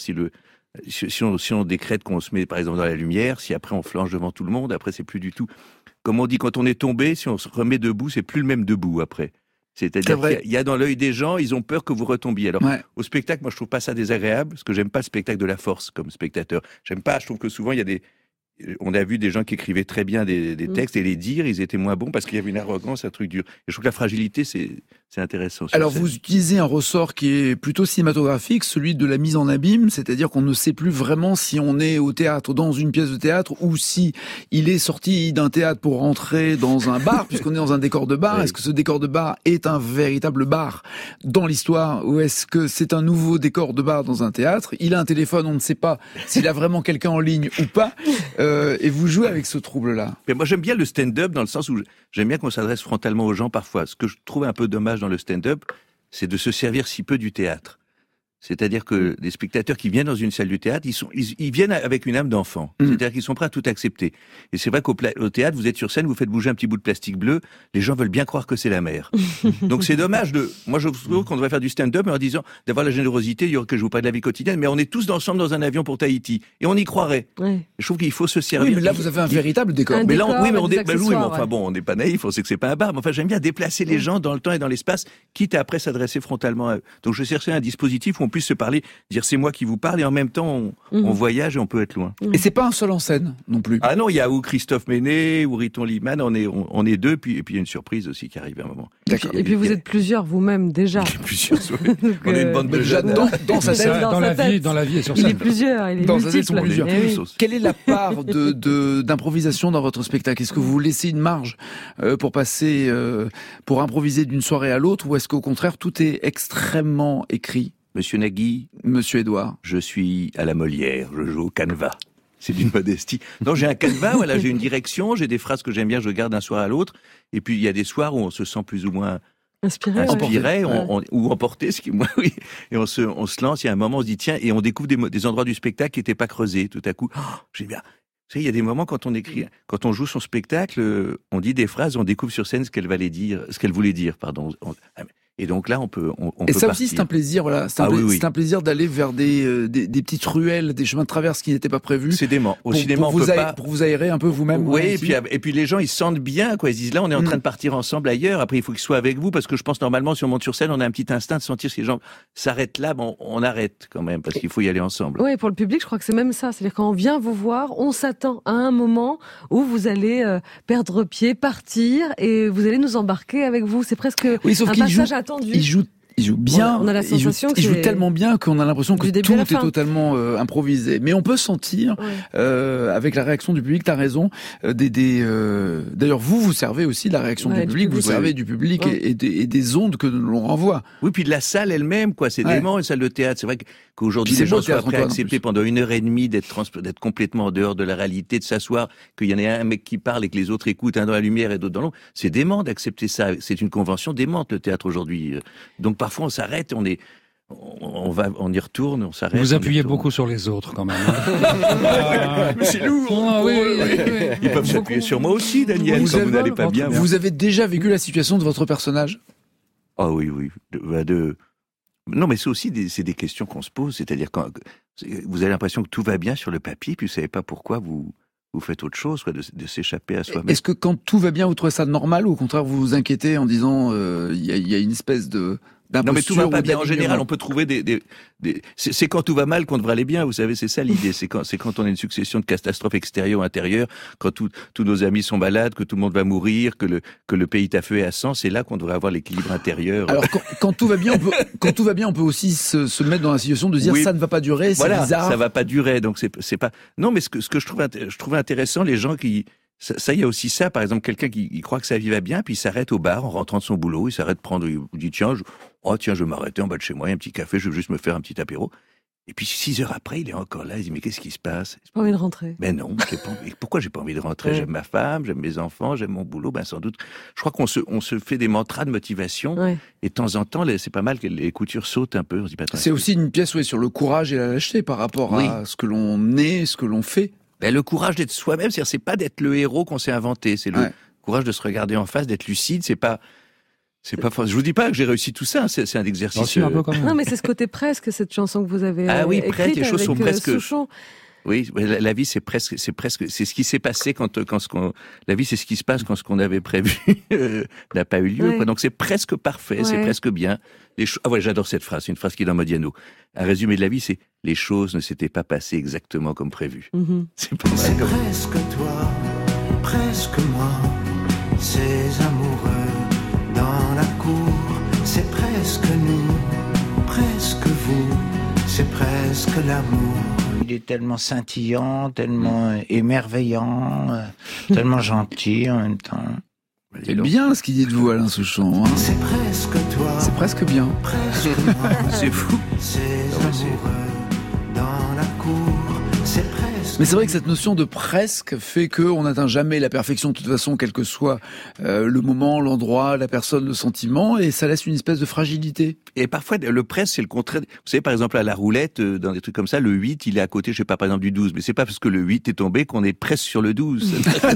si on décrète qu'on se met par exemple dans la lumière, si après on flanche devant tout le monde, après c'est plus du tout... Comme on dit, quand on est tombé, si on se remet debout, c'est plus le même debout après. C'est C'est-à-dire vrai. qu'il y a dans l'œil des gens, ils ont peur que vous retombiez. Alors, Ouais. au spectacle, moi, je trouve pas ça désagréable, parce que j'aime pas le spectacle de la force comme spectateur. J'aime pas, je trouve que souvent, il y a des... On a vu des gens qui écrivaient très bien des textes, et les dire, ils étaient moins bons parce qu'il y avait une arrogance, un truc dur. Et je trouve que la fragilité, c'est intéressant. sur Alors scène. vous utilisez un ressort qui est plutôt cinématographique, celui de la mise en abîme, c'est-à-dire qu'on ne sait plus vraiment si on est au théâtre, dans une pièce de théâtre, ou si il est sorti d'un théâtre pour rentrer dans un bar, puisqu'on est dans un décor de bar. Oui. Est-ce que ce décor de bar est un véritable bar dans l'histoire, ou est-ce que c'est un nouveau décor de bar dans un théâtre? Il a un téléphone, on ne sait pas s'il a vraiment quelqu'un en ligne ou pas, et vous jouez avec ce trouble-là. Mais moi, j'aime bien le stand-up dans le sens où j'aime bien qu'on s'adresse frontalement aux gens parfois. Ce que je trouve un peu dommage dans le stand-up, c'est de se servir si peu du théâtre. C'est-à-dire que les spectateurs qui viennent dans une salle du théâtre, ils viennent avec une âme d'enfant. C'est-à-dire qu'ils sont prêts à tout accepter. Et c'est vrai qu'au théâtre, vous êtes sur scène, vous faites bouger un petit bout de plastique bleu, les gens veulent bien croire que c'est la mer. Donc c'est dommage moi je trouve qu'on devrait faire du stand-up en disant, d'avoir la générosité, que je vous parle de la vie quotidienne, mais on est tous ensemble dans un avion pour Tahiti. Et on y croirait. Ouais. Je trouve qu'il faut se servir. Oui, mais là vous avez un véritable décor. Un Mais là, décor oui, mais et on des oui, mais accessoires, enfin ouais. bon, on n'est pas naïf, on sait que c'est pas un bar. Mais enfin, j'aime bien déplacer les gens dans le temps et dans l'espace, quitte à après s'adresser frontalement à eux. Donc, je cherchais un dispositif où on puisse se parler, dire c'est moi qui vous parle, et en même temps, on voyage et on peut être loin. Et c'est pas un seul en scène non plus. Ah non, il y a ou Christophe Ménet, ou Riton Liman, on est deux, et puis il y a une surprise aussi qui arrive à un moment. D'accord. Et puis vous êtes plusieurs vous-même déjà. Plusieurs on est une bande de Déjà jeunes. dans sa C'est scène. dans sa tête. Dans la vie et sur Il est scène. plusieurs, il est Dans sa tête, ils sont multiple. plusieurs. Eh oui. Quelle est la part d'improvisation dans votre spectacle? Est-ce que vous laissez une marge pour improviser d'une soirée à l'autre, ou est-ce qu'au contraire tout est extrêmement écrit? Monsieur Nagui, Monsieur Édouard. je suis à la Molière, je joue au canevas. C'est d'une modestie. Non, j'ai un canevas, voilà, j'ai une direction, j'ai des phrases que j'aime bien, je garde d'un soir à l'autre. Et puis il y a des soirs où on se sent plus ou moins Inspiré. ouais. inspiré, Ouais. ou emporté, ce qui moi oui. Et on se lance. Il y a un moment, on se dit tiens, et on découvre des endroits du spectacle qui n'étaient pas creusés. Tout à coup, j'ai bien. Vous savez, il y a des moments quand on écrit, quand on joue son spectacle, on dit des phrases, on découvre sur scène ce qu'elle voulait dire, pardon. Et donc là, on peut et ça partir. aussi, c'est un plaisir, voilà. C'est un plaisir d'aller vers des petites ruelles, des chemins de traverse qui n'étaient pas prévus. C'est dément. Au cinéma, pour vous aérer un peu vous-même. Oui, et puis les gens, ils se sentent bien, quoi. Ils se disent, là, on est en train de partir ensemble ailleurs. Après, il faut qu'ils soient avec vous, parce que je pense, normalement, si on monte sur scène, on a un petit instinct de sentir si les gens s'arrêtent là, bon, on arrête quand même, parce qu'il faut y aller ensemble. Oui, pour le public, je crois que c'est même ça. C'est-à-dire quand on vient vous voir, on s'attend à un moment où vous allez perdre pied, partir, et vous allez nous embarquer avec vous. C'est presque un passage attendu. Il joue bien, on a la sensation il joue tellement bien qu'on a l'impression que tout est totalement improvisé. Mais on peut sentir, avec la réaction du public, t'as raison, d'ailleurs vous servez aussi de la réaction du public, vous servez du public et des ondes que l'on renvoie. Oui, puis de la salle elle-même, quoi. C'est dément, une salle de théâtre. C'est vrai qu'aujourd'hui, les gens sont prêts à accepter pendant 1h30 d'être complètement en dehors de la réalité, de s'asseoir, qu'il y en ait un mec qui parle et que les autres écoutent, un dans la lumière et d'autres dans l'ombre. C'est dément d'accepter ça. C'est une convention démente, le théâtre aujourd'hui. Donc, parfois, on s'arrête, on y retourne, on s'arrête. Vous appuyez beaucoup sur les autres, quand même. Mais c'est lourd. Oui. Ils peuvent s'appuyer sur moi aussi, Daniel, quand vous n'allez pas bien. Vous avez déjà vécu la situation de votre personnage? Ah oui. Non, mais c'est aussi des questions qu'on se pose. C'est-à-dire quand vous avez l'impression que tout va bien sur le papier, puis vous savez pas pourquoi vous faites autre chose, quoi, de s'échapper à soi-même. Est-ce que quand tout va bien, vous trouvez ça normal, ou au contraire vous vous inquiétez en disant il y a une espèce d'imposture? Non, mais tout va pas bien. En général, on peut trouver c'est quand tout va mal qu'on devrait aller bien. Vous savez, c'est ça l'idée. C'est quand on a une succession de catastrophes extérieures ou intérieures, quand tous nos amis sont malades, que tout le monde va mourir, que le pays est à feu et à sang. C'est là qu'on devrait avoir l'équilibre intérieur. Alors quand tout va bien, on peut aussi se mettre dans la situation de dire ça ne va pas durer, c'est bizarre. Ça va pas durer. Donc c'est pas. Non, mais ce que je trouve intéressant, les gens qui ça, il y a aussi ça. Par exemple, quelqu'un qui croit que sa vie va bien, puis il s'arrête au bar en rentrant de son boulot, il s'arrête il dit tiens, je vais m'arrêter en bas de chez moi, il y a un petit café, je vais juste me faire un petit apéro. Et puis 6 heures après, il est encore là, il dit mais qu'est-ce qui se passe? J'ai pas envie de rentrer. Ben non, pourquoi j'ai pas envie de rentrer? J'aime ma femme, j'aime mes enfants, j'aime mon boulot, ben sans doute. Je crois qu'on se fait des mantras de motivation, et de temps en temps, c'est pas mal que les coutures sautent un peu. On se dit, c'est aussi une pièce sur le courage et la lâcheté par rapport à ce que l'on est, ce que l'on fait. Ben, le courage d'être soi-même, c'est pas d'être le héros qu'on s'est inventé, c'est le courage de se regarder en face, d'être lucide, c'est pas je vous dis pas que j'ai réussi tout ça, c'est un exercice. Non, mais c'est ce côté presque, cette chanson que vous avez écrite. Presque, les choses sont presque. Souchon. Oui, la vie c'est ce qui s'est passé la vie c'est ce qui se passe quand ce qu'on avait prévu n'a pas eu lieu, quoi. Donc c'est presque parfait, c'est presque bien. J'adore cette phrase, c'est une phrase qui est dans Modiano. Un résumé de la vie, c'est les choses ne s'étaient pas passées exactement comme prévu. C'est presque toi, presque moi, ces amoureux dans la cour, c'est presque nous, presque vous, c'est presque l'amour. Il est tellement scintillant, tellement émerveillant, tellement gentil en même temps. C'est bien ce qu'il dit de vous, Alain Souchon. C'est presque toi. C'est presque bien. Presque moi. C'est fou. Ces amoureux dans la cour, c'est presque. Mais c'est vrai que cette notion de presque fait qu'on n'atteint jamais la perfection de toute façon, quel que soit le moment, l'endroit, la personne, le sentiment, et ça laisse une espèce de fragilité. Et parfois, le presque, c'est le contraire. Vous savez, par exemple, à la roulette, dans des trucs comme ça, le 8, il est à côté, je sais pas, par exemple, du 12. Mais c'est pas parce que le 8 est tombé qu'on est presque sur le 12.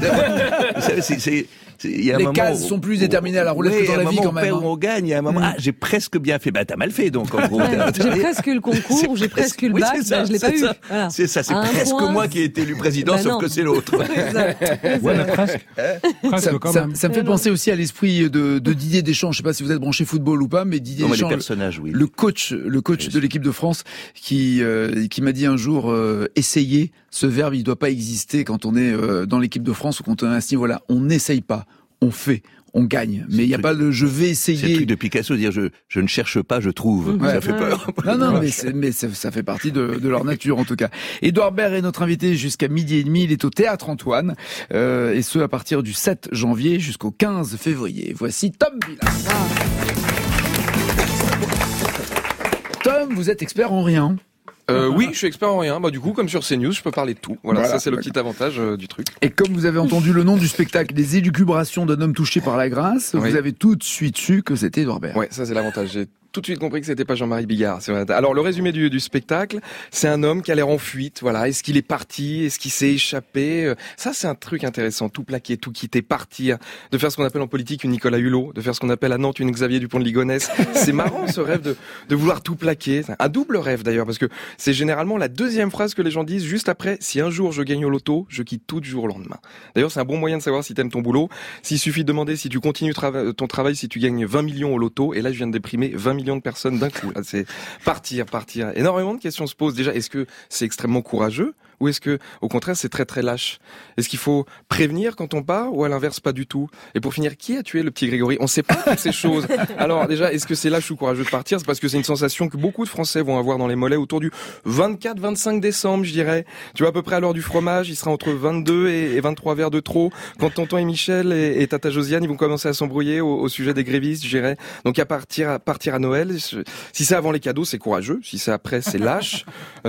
Les cases sont plus déterminées à la roulette que dans la vie, quand même. Il y a un moment où on perd ou on gagne, il y a un moment, j'ai presque bien fait. T'as mal fait, donc, en gros. J'ai presque eu le concours, ou j'ai presque eu le bac, je l'ai pas eu. Voilà. C'est ça, c'est presque moi qui ai été élu président, sauf que c'est l'autre. Ouais, mais presque. Ça me fait penser aussi à l'esprit de Didier Deschamps. Je sais pas si vous êtes branché football ou pas, mais Didier Deschamps, le coach de l'équipe de France, qui m'a dit un jour, essayer, ce verbe, il doit pas exister quand on est dans l'équipe de France ou quand on est à ce niveau-là. On n'essaye pas, on fait. On gagne, mais il n'y a pas le je vais essayer. C'est le truc de Picasso, dire je ne cherche pas, je trouve. Ça fait peur. Non, mais ça fait partie de leur nature en tout cas. Édouard Baird est notre invité jusqu'à 12h30. Il est au Théâtre Antoine, et ce à partir du 7 janvier jusqu'au 15 février. Voici Tom Villard. Tom, vous êtes expert en rien. Oui, je suis expert en rien. Du coup, comme sur CNews, je peux parler de tout. Voilà, ça c'est le petit avantage du truc. Et comme vous avez entendu le nom du spectacle, Les élucubrations d'un homme touché par la grâce, vous avez tout de suite su que c'était Édouard Baird. Ouais, ça c'est l'avantage. J'ai tout de suite compris que c'était pas Jean-Marie Bigard. C'est vrai. Alors le résumé du spectacle, c'est un homme qui a l'air en fuite. Voilà, est-ce qu'il est parti, est-ce qu'il s'est échappé? Ça, c'est un truc intéressant. Tout plaquer, tout quitter, partir, de faire ce qu'on appelle en politique une Nicolas Hulot, de faire ce qu'on appelle à Nantes une Xavier Dupont de Ligonnès. C'est marrant ce rêve de vouloir tout plaquer. Un double rêve d'ailleurs, parce que c'est généralement la deuxième phrase que les gens disent juste après. Si un jour je gagne au loto, je quitte tout du jour au lendemain. D'ailleurs, c'est un bon moyen de savoir si t'aimes ton boulot. S'il suffit de demander si tu continues ton travail, si tu gagnes 20 millions au loto. Et là, je viens de déprimer 20 millions de personnes d'un coup. Là, c'est partir. Énormément de questions se posent. Déjà, est-ce que c'est extrêmement courageux? Ou est-ce que, au contraire, c'est très très lâche? Est-ce qu'il faut prévenir quand on part ou à l'inverse pas du tout? Et pour finir, qui a tué le petit Grégory? On sait pas toutes ces choses. Alors déjà, est-ce que c'est lâche ou courageux de partir? C'est parce que c'est une sensation que beaucoup de Français vont avoir dans les mollets autour du 24-25 décembre, je dirais. Tu vois, à peu près à l'heure du fromage, il sera entre 22 et 23 verres de trop. Quand tonton et Michel et tata Josiane, ils vont commencer à s'embrouiller au sujet des grévistes, je dirais. Donc à partir à Noël, si c'est avant les cadeaux, c'est courageux. Si c'est après, c'est lâche.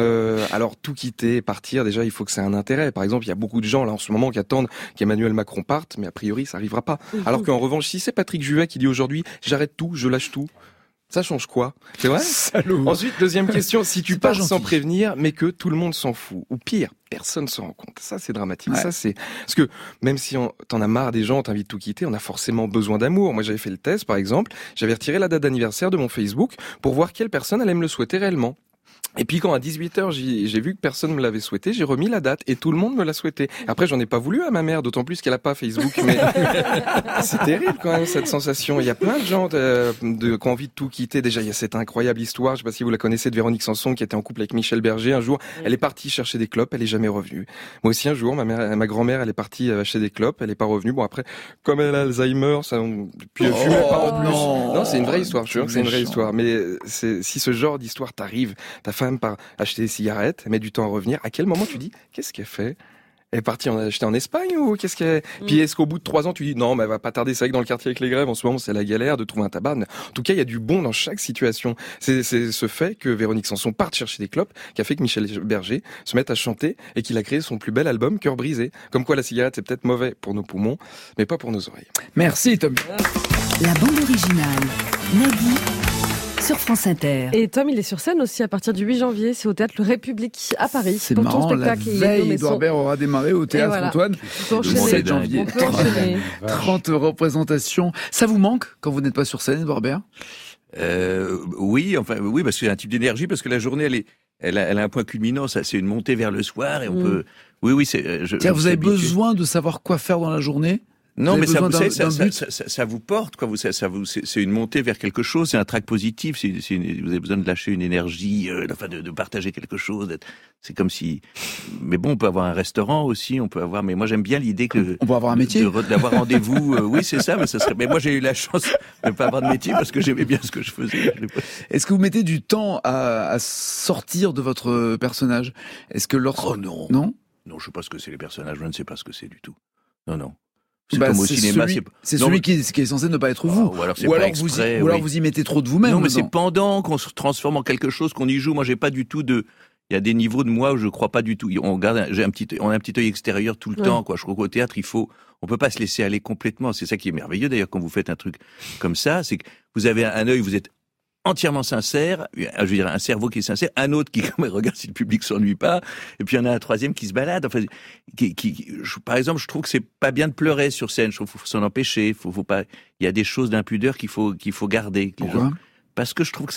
Alors tout quitter, partir, déjà, il faut que ça ait un intérêt. Par exemple, il y a beaucoup de gens, là, en ce moment, qui attendent qu'Emmanuel Macron parte, mais a priori, ça arrivera pas. Alors qu'en revanche, si c'est Patrick Juvet qui dit aujourd'hui, j'arrête tout, je lâche tout, ça change quoi? C'est vrai? Salaud. Ensuite, deuxième question, si tu pars sans prévenir, mais que tout le monde s'en fout, ou pire, personne s'en rend compte. Ça, c'est dramatique. Ouais. Ça, c'est, parce que même si t'en as marre des gens, t'as envie de tout quitter, on a forcément besoin d'amour. Moi, j'avais fait le test, par exemple, j'avais retiré la date d'anniversaire de mon Facebook pour voir quelle personne allait me le souhaiter réellement. Et puis quand à 18h j'ai vu que personne me l'avait souhaité, j'ai remis la date et tout le monde me l'a souhaité. Après j'en ai pas voulu à ma mère, d'autant plus qu'elle a pas Facebook, mais c'est terrible quand même cette sensation. Il y a plein de gens qui ont envie de tout quitter. Déjà il y a cette incroyable histoire, je sais pas si vous la connaissez, de Véronique Sanson qui était en couple avec Michel Berger. Un jour, elle est partie chercher des clopes, elle est jamais revenue. Moi aussi un jour, ma grand-mère, elle est partie acheter des clopes, elle est pas revenue. Bon après, comme elle a Alzheimer, puis elle fumait pas en plus. Non, c'est une vraie histoire, je suis sûr que c'est une vraie histoire. Mais si ce genre d'histoire t'arrive, ta femme part acheter des cigarettes, elle met du temps à revenir. À quel moment tu dis, qu'est-ce qu'elle fait? Elle est partie acheter en Espagne ou qu'est-ce qu'elle... Puis est-ce qu'au bout de 3 ans, tu dis, non, mais elle va pas tarder, c'est vrai que dans le quartier avec les grèves, en ce moment, c'est la galère de trouver un tabac. En tout cas, il y a du bon dans chaque situation. C'est ce fait que Véronique Sanson parte chercher des clopes qui a fait que Michel Berger se mette à chanter et qu'il a créé son plus bel album, Cœur brisé. Comme quoi la cigarette, c'est peut-être mauvais pour nos poumons, mais pas pour nos oreilles. Merci, Tom. La bande originale. Nagui. Sur France Inter. Et Tom, il est sur scène aussi à partir du 8 janvier. C'est au Théâtre Le République à Paris. C'est pour marrant, ton spectacle. La veille, Édouard Baird aura démarré au Théâtre voilà. Antoine. Le 7 janvier. 30 représentations. Ça vous manque quand vous n'êtes pas sur scène, Édouard Baird? Oui, parce que c'est un type d'énergie, parce que la journée, elle a un point culminant. Ça, c'est une montée vers le soir et on peut. Oui, c'est. Tiens, vous avez besoin de savoir quoi faire dans la journurnée? Non, mais ça vous porte, quoi. C'est une montée vers quelque chose, c'est un trac positif. Vous avez besoin de lâcher une énergie, de partager quelque chose. C'est comme si. Mais bon, on peut avoir un restaurant aussi, on peut avoir. Mais moi, j'aime bien l'idée que. On peut avoir un métier. D'avoir rendez-vous. Oui, c'est ça. Mais ça serait. Mais moi, j'ai eu la chance de ne pas avoir de métier parce que j'aimais bien ce que je faisais. Est-ce que vous mettez du temps à sortir de votre personnage? Est-ce que Oh non. Non. Non, je sais pas ce que c'est les personnages. Je ne sais pas ce que c'est du tout. Non. C'est comme au cinéma, c'est celui qui est censé ne pas être vous. Ou alors vous y mettez trop de vous-même. Non, mais c'est pendant qu'on se transforme en quelque chose, qu'on y joue. Moi, j'ai pas du tout il y a des niveaux de moi où je crois pas du tout. On a un petit œil extérieur tout le temps, quoi. Je crois qu'au théâtre, on peut pas se laisser aller complètement. C'est ça qui est merveilleux, d'ailleurs, quand vous faites un truc comme ça. C'est que vous avez un œil, vous êtes entièrement sincère, je veux dire un cerveau qui est sincère, un autre qui regarde si le public s'ennuie pas, et puis il y en a un troisième qui se balade. Enfin, par exemple, je trouve que c'est pas bien de pleurer sur scène. Je trouve qu'il faut s'en empêcher. Faut pas. Il y a des choses d'impudeur qu'il faut garder. Pourquoi ? Parce que je trouve que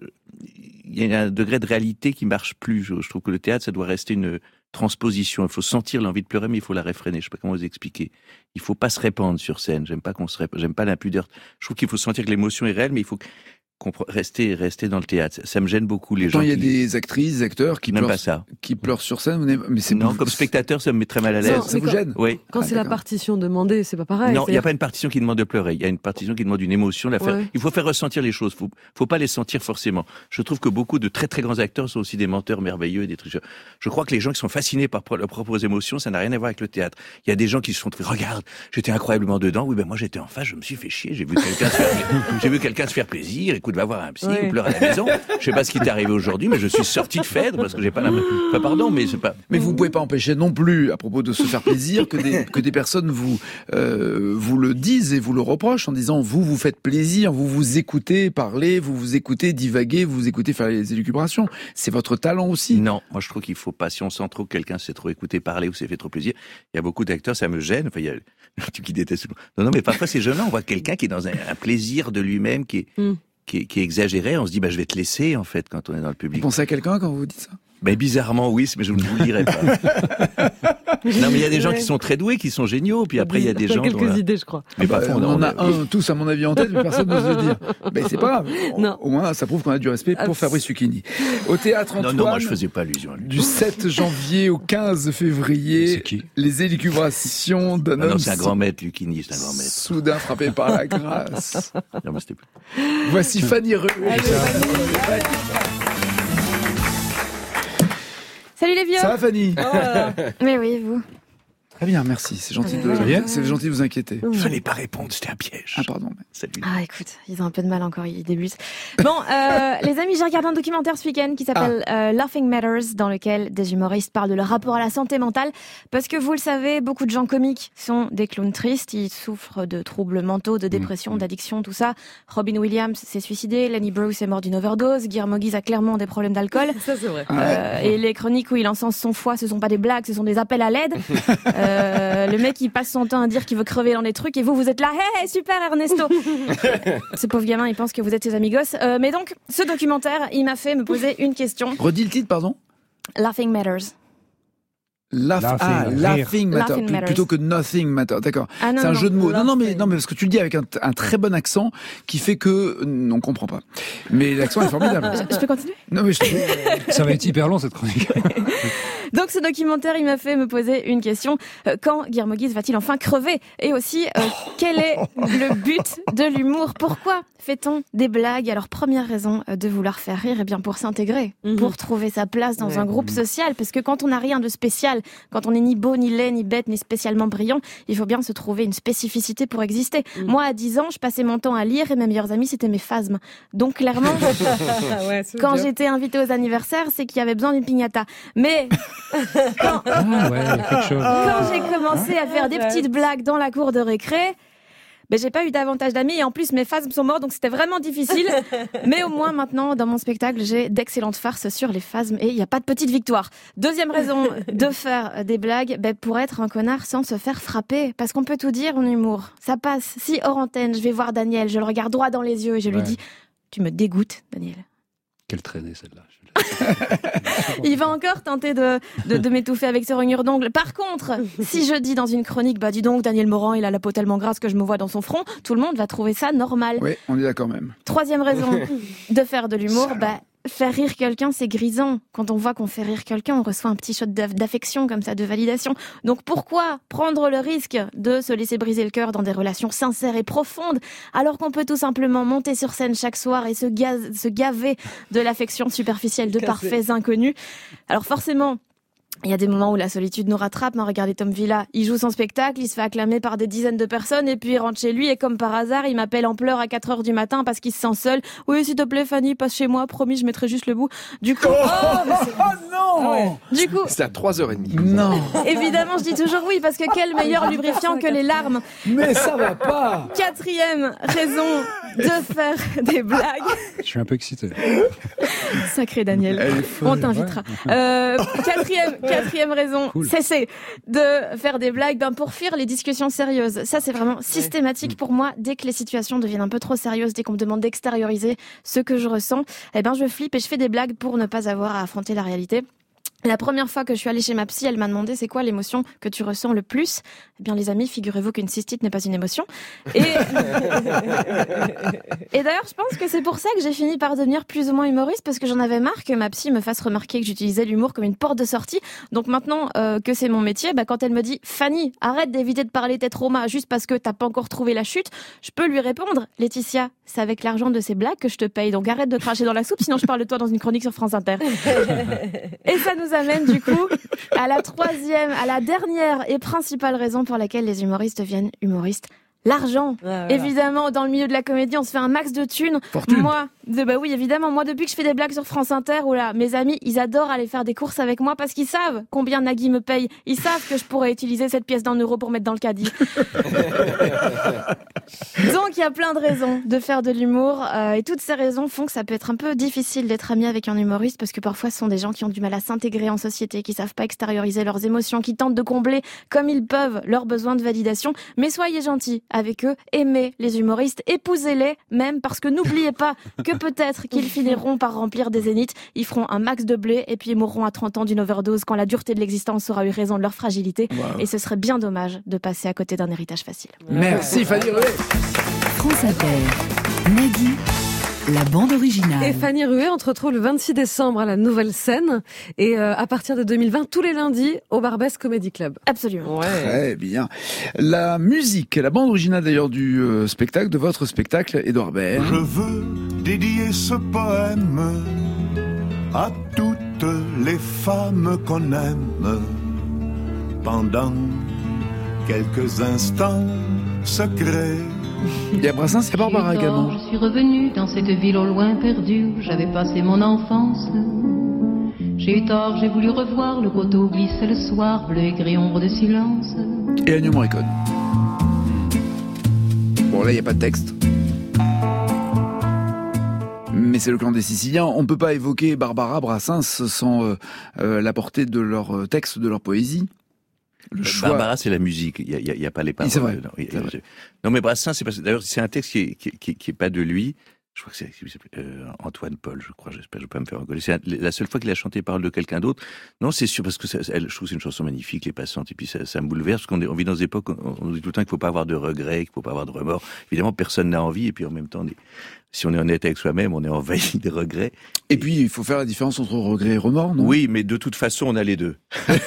il y a un degré de réalité qui marche plus. Je trouve que le théâtre, ça doit rester une transposition. Il faut sentir l'envie de pleurer, mais il faut la réfréner. Je sais pas comment vous expliquer. Il faut pas se répandre sur scène. J'aime pas l'impudeur. Je trouve qu'il faut sentir que l'émotion est réelle, mais il faut rester dans le théâtre. Ça me gêne beaucoup les gens. Il y a des actrices, des acteurs qui pleurent sur scène. Mais c'est non, comme spectateur, ça me met très mal à l'aise. Ça vous gêne? Oui. Quand c'est la partition demandée, c'est pas pareil. Non, il n'y a pas une partition qui demande de pleurer. Il y a une partition qui demande une émotion. Il faut faire ressentir les choses. Faut pas les sentir forcément. Je trouve que beaucoup de très très grands acteurs sont aussi des menteurs merveilleux et des trucs. Je crois que les gens qui sont fascinés par leurs propres émotions, ça n'a rien à voir avec le théâtre. Il y a des gens qui se sont dit, regarde, j'étais incroyablement dedans. Oui, ben moi j'étais en face, je me suis fait chier. J'ai vu quelqu'un se faire plaisir. écoute, va voir un psy ou pleure à la maison. Je sais pas ce qui t'est arrivé aujourd'hui, mais je suis sorti de Phèdre parce que j'ai pas la... Enfin, pardon, mais c'est pas... Mais vous pouvez pas empêcher non plus, à propos de se faire plaisir, que des personnes vous le disent et vous le reprochent en disant vous faites plaisir, vous écoutez parler, vous écoutez divaguer, vous écoutez faire les élucubrations. C'est votre talent aussi. Non, moi je trouve qu'il faut pas, si on sent trop que quelqu'un s'est trop écouté parler ou s'est fait trop plaisir, il y a beaucoup d'acteurs, ça me gêne, enfin il y a le type qui déteste. Non, mais parfois c'est gênant, on voit quelqu'un qui est dans un plaisir de lui-même qui est exagéré, on se dit je vais te laisser en fait quand on est dans le public. Vous pensez à quelqu'un quand vous dites ça? Ben bizarrement oui, mais je ne vous le dirai pas. Non mais il y a des gens qui sont très doués, qui sont géniaux, puis après il y a des gens... quelques idées je crois. Mais parfois on en a un tous à mon avis en tête, mais personne n'ose le dire. Mais c'est pas grave, au moins ça prouve qu'on a du respect pour Fabrice Lucchini. Au Théâtre Antoine, non, moi je faisais pas allusion à lui. Du 7 janvier au 15 février, les élucubrations d'un homme... Non, c'est un grand maître, Lucchini, c'est un grand maître. Soudain frappé par la grâce. Non, mais c'était plus... Voici Fanny Reu. Salut les vieux. Ça va Fanny? Mais oui, vous. Très bien, merci. C'est gentil de vous inquiéter. Il fallait pas répondre, c'était un piège. Ah pardon. Salut. Ah écoute, ils ont un peu de mal encore, ils débutent. Bon, les amis, j'ai regardé un documentaire ce week-end qui s'appelle Laughing Matters, dans lequel des humoristes parlent de leur rapport à la santé mentale. Parce que vous le savez, beaucoup de gens comiques sont des clowns tristes, ils souffrent de troubles mentaux, de dépression, d'addiction, tout ça. Robin Williams s'est suicidé, Lenny Bruce est mort d'une overdose, Guillermo Guise a clairement des problèmes d'alcool. Ça c'est vrai. Et les chroniques où il encense son foie, ce sont pas des blagues, ce sont des appels à l'aide. Le mec il passe son temps à dire qu'il veut crever dans les trucs et vous êtes là, hey, super Ernesto. Ce pauvre gamin il pense que vous êtes ses amigos. Mais donc ce documentaire il m'a fait me poser une question. Redis le titre pardon. Laughing Matters. Laughing Matter, plutôt que Nothing Matter, d'accord. Ah, c'est un jeu de mots. Non, mais parce que tu le dis avec un très bon accent qui fait que on comprend pas. Mais l'accent est formidable. Je peux continuer? Non, mais ça va être hyper long cette chronique. Donc ce documentaire, il m'a fait me poser une question. Quand Guillermo Guise va-t-il enfin crever? Et aussi, quel est le but de l'humour? Pourquoi fait-on des blagues? Alors première raison de vouloir faire rire, eh bien pour s'intégrer, pour trouver sa place dans un groupe social. Parce que quand on n'a rien de spécial, quand on n'est ni beau, ni laid, ni bête, ni spécialement brillant, il faut bien se trouver une spécificité pour exister. Moi, à 10 ans, je passais mon temps à lire et mes meilleurs amis, c'était mes phasmes. Donc clairement, quand j'étais invitée aux anniversaires, c'est qu'il y avait besoin d'une piñata. Mais quand j'ai commencé à faire des petites blagues dans la cour de récré, ben j'ai pas eu davantage d'amis et en plus mes phasmes sont morts donc c'était vraiment difficile. Mais au moins maintenant dans mon spectacle j'ai d'excellentes farces sur les phasmes et il n'y a pas de petite victoire. Deuxième raison de faire des blagues, ben pour être un connard sans se faire frapper. Parce qu'on peut tout dire en humour. Ça passe. Si hors antenne je vais voir Daniel, je le regarde droit dans les yeux et je lui dis « Tu me dégoûtes Daniel ». Quelle traînée celle-là. Il va encore tenter de m'étouffer avec ses rognures d'ongles. Par contre, si je dis dans une chronique, bah dis donc, Daniel Morand, il a la peau tellement grasse que je me vois dans son front, tout le monde va trouver ça normal. Oui, on est d'accord même. Troisième raison de faire de l'humour, faire rire quelqu'un, c'est grisant. Quand on voit qu'on fait rire quelqu'un, on reçoit un petit shot d'affection comme ça, de validation. Donc pourquoi prendre le risque de se laisser briser le cœur dans des relations sincères et profondes, alors qu'on peut tout simplement monter sur scène chaque soir et se gaver de l'affection superficielle de parfaits inconnus. Alors forcément, il y a des moments où la solitude nous rattrape. Regardez Tom Villa, il joue son spectacle, il se fait acclamer par des dizaines de personnes et puis il rentre chez lui et comme par hasard, il m'appelle en pleurs à 4h du matin parce qu'il se sent seul. Oui, s'il te plaît Fanny, passe chez moi, promis, je mettrai juste le bout. Du coup... non Du coup... C'est à 3h30. Non. Évidemment, je dis toujours oui parce que quel meilleur lubrifiant que les larmes. Mais ça va pas. Quatrième raison de faire des blagues. Je suis un peu excité. Sacré Daniel. On t'invitera. Quatrième raison, cessez de faire des blagues pour fuir les discussions sérieuses. Ça, c'est vraiment systématique pour moi. Dès que les situations deviennent un peu trop sérieuses, dès qu'on me demande d'extérioriser ce que je ressens, je flippe et je fais des blagues pour ne pas avoir à affronter la réalité. La première fois que je suis allée chez ma psy, elle m'a demandé c'est quoi l'émotion que tu ressens le plus. Eh bien les amis, figurez-vous qu'une cystite n'est pas une émotion. Et d'ailleurs, je pense que c'est pour ça que j'ai fini par devenir plus ou moins humoriste parce que j'en avais marre que ma psy me fasse remarquer que j'utilisais l'humour comme une porte de sortie. Donc maintenant que c'est mon métier, quand elle me dit Fanny, arrête d'éviter de parler tes traumas juste parce que t'as pas encore trouvé la chute, je peux lui répondre Laetitia, c'est avec l'argent de ces blagues que je te paye. Donc arrête de cracher dans la soupe, sinon je parle de toi dans une chronique sur France Inter. Et ça nous amène du coup à la dernière et principale raison pour laquelle les humoristes deviennent humoristes, L'argent. Voilà. Évidemment, dans le milieu de la comédie, on se fait un max de thunes. Fortune. Oui, évidemment. Moi, depuis que je fais des blagues sur France Inter, mes amis, ils adorent aller faire des courses avec moi parce qu'ils savent combien Nagui me paye. Ils savent que je pourrais utiliser cette pièce d'1 € pour mettre dans le caddie. Donc, il y a plein de raisons de faire de l'humour. Et toutes ces raisons font que ça peut être un peu difficile d'être ami avec un humoriste parce que parfois, ce sont des gens qui ont du mal à s'intégrer en société, qui savent pas extérioriser leurs émotions, qui tentent de combler comme ils peuvent leurs besoins de validation. Mais soyez gentils avec eux, aimez les humoristes, épousez-les même, parce que n'oubliez pas que peut-être qu'ils finiront par remplir des zéniths, ils feront un max de blé et puis ils mourront à 30 ans d'une overdose quand la dureté de l'existence aura eu raison de leur fragilité. Wow. Et ce serait bien dommage de passer à côté d'un héritage facile. Merci Fanny Ruet. France Inter, Nagui, la bande originale. Et Fanny Ruet, on te retrouve le 26 décembre à la Nouvelle Scène et à partir de 2020, tous les lundis au Barbès Comedy Club. Absolument. Très bien. La musique, la bande originale d'ailleurs du spectacle, de votre spectacle, Édouard Baird. Je veux dédier ce poème à toutes les femmes qu'on aime pendant quelques instants secrets. Il y a Brassens, il y a Barbara également. Je suis revenue dans cette ville au loin perdue où j'avais passé mon enfance. J'ai eu tort, j'ai voulu revoir le coteau glissait le soir, bleu et gris ombre de silence. Et Ennio Morricone. Bon, là, il n'y a pas de texte. Mais c'est le clan des Siciliens. On ne peut pas évoquer Barbara, Brassens sans la portée de leur texte, de leur poésie. Le choix. Barbara, c'est la musique. Il y a pas les paroles. C'est vrai. Non, mais Brassens, c'est parce que d'ailleurs, c'est un texte qui est pas de lui. Je crois que c'est Antoine Paul, je crois. J'espère que je vais pas me faire engueuler. C'est la seule fois qu'il a chanté parole de quelqu'un d'autre. Non, c'est sûr, parce que je trouve que c'est une chanson magnifique, les passantes. Et puis ça me bouleverse, parce qu'on vit dans des époques, on nous dit tout le temps qu'il faut pas avoir de regrets, qu'il faut pas avoir de remords. Évidemment, personne n'a envie. Et puis en même temps, si on est honnête avec soi-même, on est envahi des regrets. Et puis, il faut faire la différence entre regrets et remords, non? Oui, mais de toute façon, on a les deux.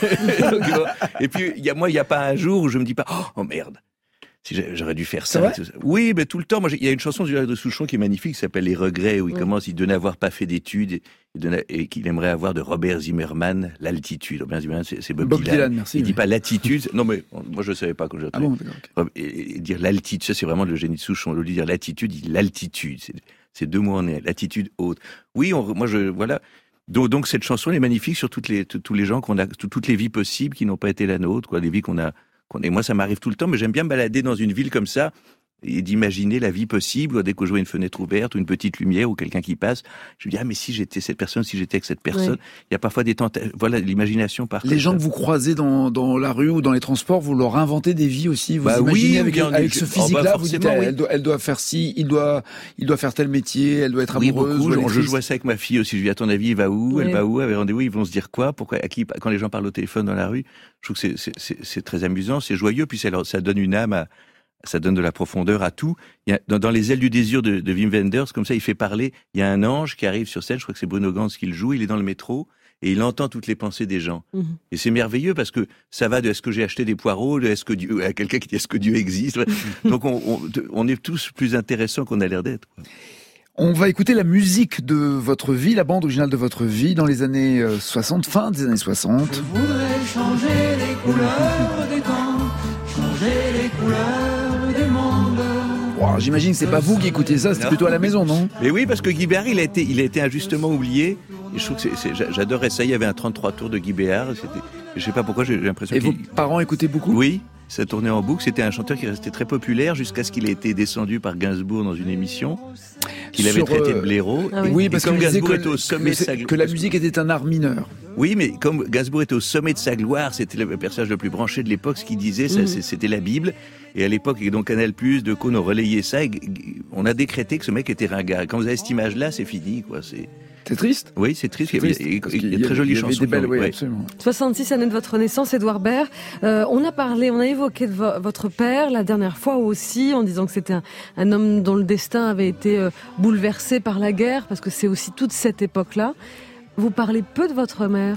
Et puis, il y a pas un jour où je me dis pas, oh merde. Si j'aurais dû faire ça. Oui, mais tout le temps. Moi, il y a une chanson de Souchon qui est magnifique, qui s'appelle Les Regrets, où il commence, il de n'avoir pas fait d'études et qu'il aimerait avoir de Robert Zimmerman l'altitude. Robert Zimmerman, c'est Bob Dylan. Merci. Il dit pas l'attitude. Non, mais moi, je savais pas quand j'ai entendu. Ah bon, d'accord. Et dire l'altitude, ça, c'est vraiment le génie de Souchon. Au lieu de dire l'attitude, il dit l'altitude. C'est deux mots en un. L'attitude haute. Oui, voilà. Donc, cette chanson elle est magnifique sur tous les gens toutes les vies possibles qui n'ont pas été la nôtre, quoi, des vies qu'on a. Et moi, ça m'arrive tout le temps, mais j'aime bien me balader dans une ville comme ça et d'imaginer la vie possible. Dès que je vois une fenêtre ouverte ou une petite lumière ou quelqu'un qui passe, je me dis, mais si j'étais cette personne, si j'étais avec cette personne, il y a parfois des tentatives. Voilà, l'imagination part. Les gens que vous croisez dans la rue ou dans les transports, vous leur inventez des vies aussi. Vous imaginez avec ce physique-là, vous dites, elle doit faire ci, il doit faire tel métier, elle doit être amoureuse. Oui, beaucoup. Je jouais ça avec ma fille aussi. Je lui dis, à ton avis, il va où? Elle va où? Avec rendez-vous, ils vont se dire quoi? Pourquoi? À qui? Quand les gens parlent au téléphone dans la rue, je trouve que c'est très amusant, c'est joyeux, puis ça donne une âme ça donne de la profondeur à tout. Il y a, dans Les ailes du désir de Wim Wenders, comme ça, il fait parler. Il y a un ange qui arrive sur scène, je crois que c'est Bruno Ganz qui le joue, il est dans le métro, et il entend toutes les pensées des gens. Mmh. Et c'est merveilleux parce que ça va de est-ce que j'ai acheté des poireaux, de est-ce que Dieu, à quelqu'un qui dit est-ce que Dieu existe. Donc on est tous plus intéressants qu'on a l'air d'être, quoi. On va écouter la musique de votre vie, la bande originale de votre vie dans les années 60, fin des années 60. Je voudrais changer les couleurs des temps, changer les couleurs des mondes. Wow, j'imagine que c'est pas vous qui écoutez ça, c'est plutôt à la maison, non? Mais oui, parce que Guy Béard, il a été injustement oublié. Et je trouve que j'adorais ça. Il y avait un 33 tours de Guy Béard. Je sais pas pourquoi, j'ai l'impression. Et vos parents écoutaient beaucoup? Oui. Ça tournait en boucle. C'était un chanteur qui restait très populaire jusqu'à ce qu'il ait été descendu par Gainsbourg dans une émission qu'il avait traité de blaireau. Ah oui, parce comme Gainsbourg était au sommet de sa gloire. Que la musique était un art mineur. Oui, mais comme Gainsbourg était au sommet de sa gloire, c'était le personnage le plus branché de l'époque, ce qu'il disait, c'était la Bible. Et à l'époque, et donc Canal+, de Cône ont relayé ça, et on a décrété que ce mec était ringard. Quand vous avez cette image-là, c'est fini, quoi. C'est triste? Oui, c'est triste. Il y a de très jolies chansons. Oui, absolument. 66 années de votre naissance, Édouard Baird. On a évoqué votre père la dernière fois aussi, en disant que c'était un homme dont le destin avait été bouleversé par la guerre, parce que c'est aussi toute cette époque-là. Vous parlez peu de votre mère?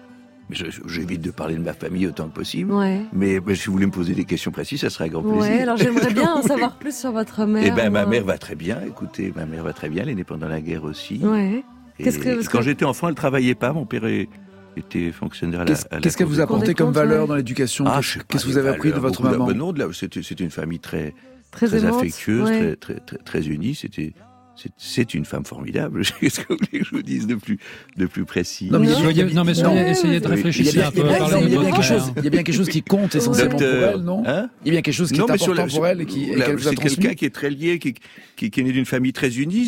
J'évite de parler de ma famille autant que possible. Ouais. Mais si vous voulez me poser des questions précises, ça serait un grand plaisir. Ouais, alors j'aimerais bien en savoir plus sur votre mère. Eh ben, ma mère va très bien. Écoutez, ma mère va très bien. Elle est née pendant la guerre aussi. Ouais. Quand j'étais enfant, elle travaillait pas. Mon père était fonctionnaire à la Qu'est-ce qu'elle vous a apporté comme valeur dans l'éducation? Qu'est-ce que vous avez appris de votre maman? Non, c'était une famille très Très aimante, affectueuse, ouais. très unie. C'est une femme formidable. Qu'est-ce que vous voulez que je vous dise de plus précis? Non, mais essayez de réfléchir un peu. Il y a bien quelque chose qui compte essentiellement pour elle, non? Il y a bien quelque chose qui est important pour elle et qu'elle vous a transmis. C'est quelqu'un qui est très lié, qui est né d'une famille très unie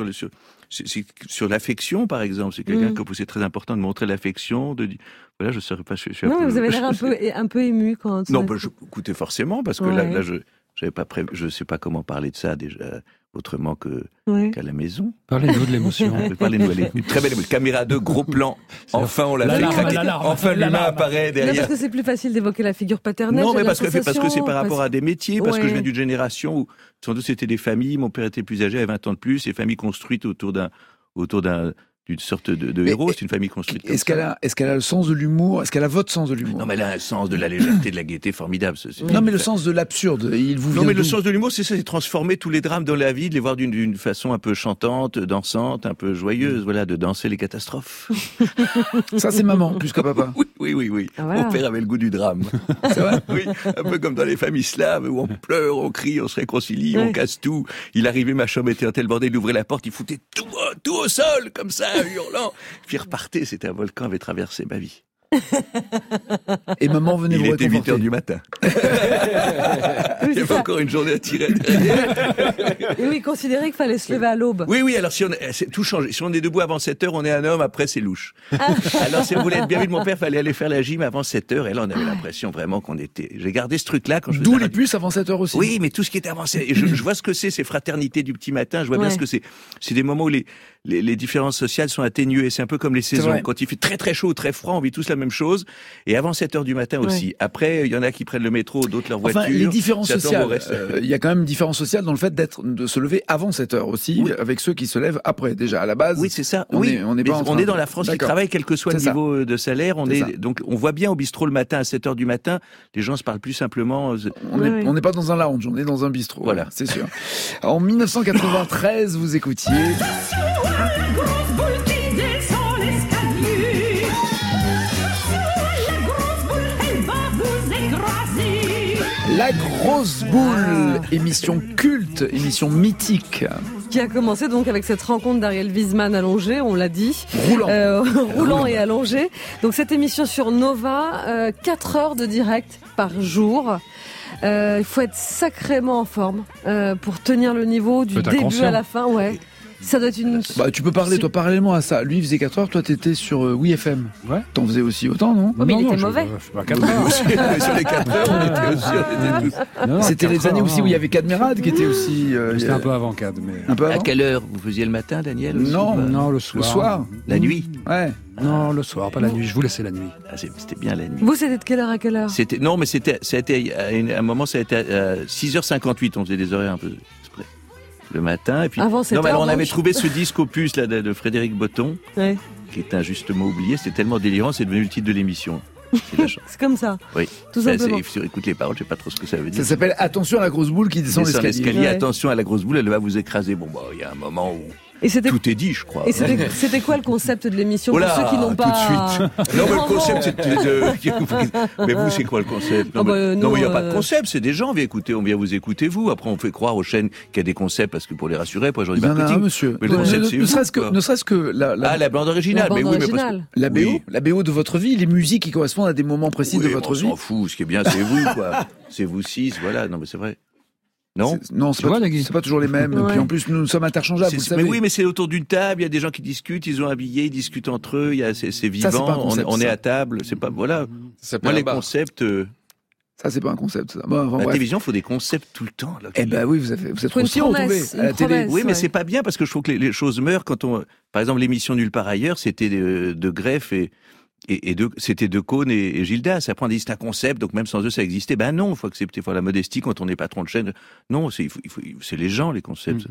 sur l'affection, par exemple. C'est quelqu'un que c'est très important de montrer l'affection, voilà, je serais pas. Non, mais vous avez l'air un peu ému quand. Non, écoutez, forcément, parce que là, je sais pas comment parler de ça déjà autrement qu'à la maison. Parlez-nous de l'émotion. Parlez-nous, une très belle caméra 2, gros plan. Enfin, on l'a fait craquer. Enfin, l'humain apparaît derrière. Non, parce que c'est plus facile d'évoquer la figure paternelle. Non, mais parce que c'est par rapport à des métiers, parce que je viens d'une génération où, sans doute, c'était des familles. Mon père était plus âgé, avait 20 ans de plus, et familles construites autour d'une sorte de héros, c'est une famille construite. Est-ce qu'elle a le sens de l'humour? Est-ce qu'elle a votre sens de l'humour? Non, mais elle a un sens de la légèreté, de la gaieté formidable. Non, mais le sens de l'absurde, il vous vient. Non, mais le sens de l'humour, c'est transformer tous les drames dans la vie, de les voir d'une façon un peu chantante, dansante, un peu joyeuse, voilà, de danser les catastrophes. Ça, c'est maman, plus que papa. Oui. Ah, voilà. Mon père avait le goût du drame. C'est vrai? Oui, un peu comme dans les familles slaves où on pleure, on crie, on se réconcilie, on casse tout. Il arrivait, ma chambre était un tel bordel, il ouvrait la porte, il foutait tout au sol, comme ça, hurlant. Puis il repartait, c'était un volcan avait traversé ma vie. Et maman venait vous réconforter. Il était 8h du matin. Il y avait encore une journée à tirer. Et oui, considérait qu'il fallait se lever à l'aube. Oui, alors c'est tout changé. Si on est debout avant 7h, on est un homme, après c'est louche. Alors si vous voulez être bien vu de mon père, il fallait aller faire la gym avant 7h, et là on avait l'impression vraiment qu'on était... J'ai gardé ce truc-là quand je D'où les puces avant 7h aussi. Oui, mais tout ce qui était avant 7h. Je vois ce que c'est, ces fraternités du petit matin, je vois bien ce que c'est. C'est des moments où les différences sociales sont atténuées. C'est un peu comme les saisons. Quand il fait très très chaud ou très froid, on vit tous la même chose. Et avant 7h du matin aussi. Après, il y en a qui prennent le métro, d'autres leur voiture. Les différences sociales. Il y a quand même une différence sociale dans le fait de se lever avant 7h aussi, avec ceux qui se lèvent après. Déjà, à la base. Oui, c'est ça. On est dans la France qui travaille, quel que soit le niveau de salaire. Donc, on voit bien au bistrot le matin à 7h du matin, les gens se parlent plus simplement. On n'est pas dans un lounge, on est dans un bistrot. Voilà. C'est sûr. En 1993, vous écoutiez. La grosse boule, émission culte, émission mythique. Qui a commencé donc avec cette rencontre d'Ariel Wiesman allongé, on l'a dit. Roulant et allongé. Donc cette émission sur Nova, 4 heures de direct par jour. Il faut être sacrément en forme pour tenir le niveau du début à la fin. Ouais. Ça doit être une... tu peux parler, toi, parallèlement à ça. Lui, il faisait 4 heures, toi, t'étais sur WeFM. Ouais. T'en faisais aussi autant, non? Mais il était mauvais. Pas 4 heures. Sur les 4 heures, on était tous. C'était les années aussi où il y avait Cadmerade qui était aussi... C'était un peu avant Cad, mais... Un peu avant. À quelle heure? Vous faisiez le matin, Daniel? Non, le soir. Le soir. La nuit? Ouais. Non, le soir, pas la nuit. Je vous laissais la nuit. C'était bien la nuit. Vous, c'était de quelle heure à quelle heure? Non, mais ça a été à un moment, ça a été à 6h58. On faisait des horaires un peu le matin. Et puis, avant, on avait trouvé ce disque opus là de Frédéric Botton, qui est injustement oublié. C'était tellement délirant, c'est devenu le titre de l'émission. C'est comme ça. Oui. Tout simplement. Si on écoute les paroles, je sais pas trop ce que ça veut dire. Ça s'appelle Attention à la grosse boule qui descend l'escalier. Attention à la grosse boule, elle va vous écraser. Bon, il y a un moment où tout est dit, je crois. Et c'était quoi le concept de l'émission pour ceux qui n'ont pas... tout de suite. Non, mais le concept, c'était mais vous, c'est quoi le concept? Non, mais il n'y a pas de concept, c'est des gens, on vient vous écouter, vous. Après, on fait croire aux chaînes qu'il y a des concepts parce que pour les rassurer, pour les gens marketing. Non, monsieur. Mais le concept, c'est ne serait-ce que la bande originale. La bande originale. La BO de votre vie, les musiques qui correspondent à des moments précis de votre vie. On s'en fout, ce qui est bien, c'est vous, quoi. C'est vous 6, voilà. Non, mais c'est vrai. Non, c'est pas toujours les mêmes. Ouais. Puis en plus, nous sommes interchangeables, vous le savez. Mais oui, mais c'est autour d'une table, il y a des gens qui discutent, ils ont habillé, ils discutent entre eux, c'est vivant, on est à table, c'est pas, voilà. Moi, les concepts... Ça, c'est pas un concept, ça. La télévision, il faut des concepts tout le temps. Là, oui, vous êtes aussi retombé à la télé. Oui, mais c'est pas bien parce que je trouve que les choses meurent quand par exemple, l'émission Nulle part ailleurs, c'était de Greff c'était De Caunes et Gildas. Après, on dit c'est un concept, donc même sans eux, ça existait. Ben non, il faut accepter la modestie quand on est patron de chaîne. Non, c'est les gens, les concepts.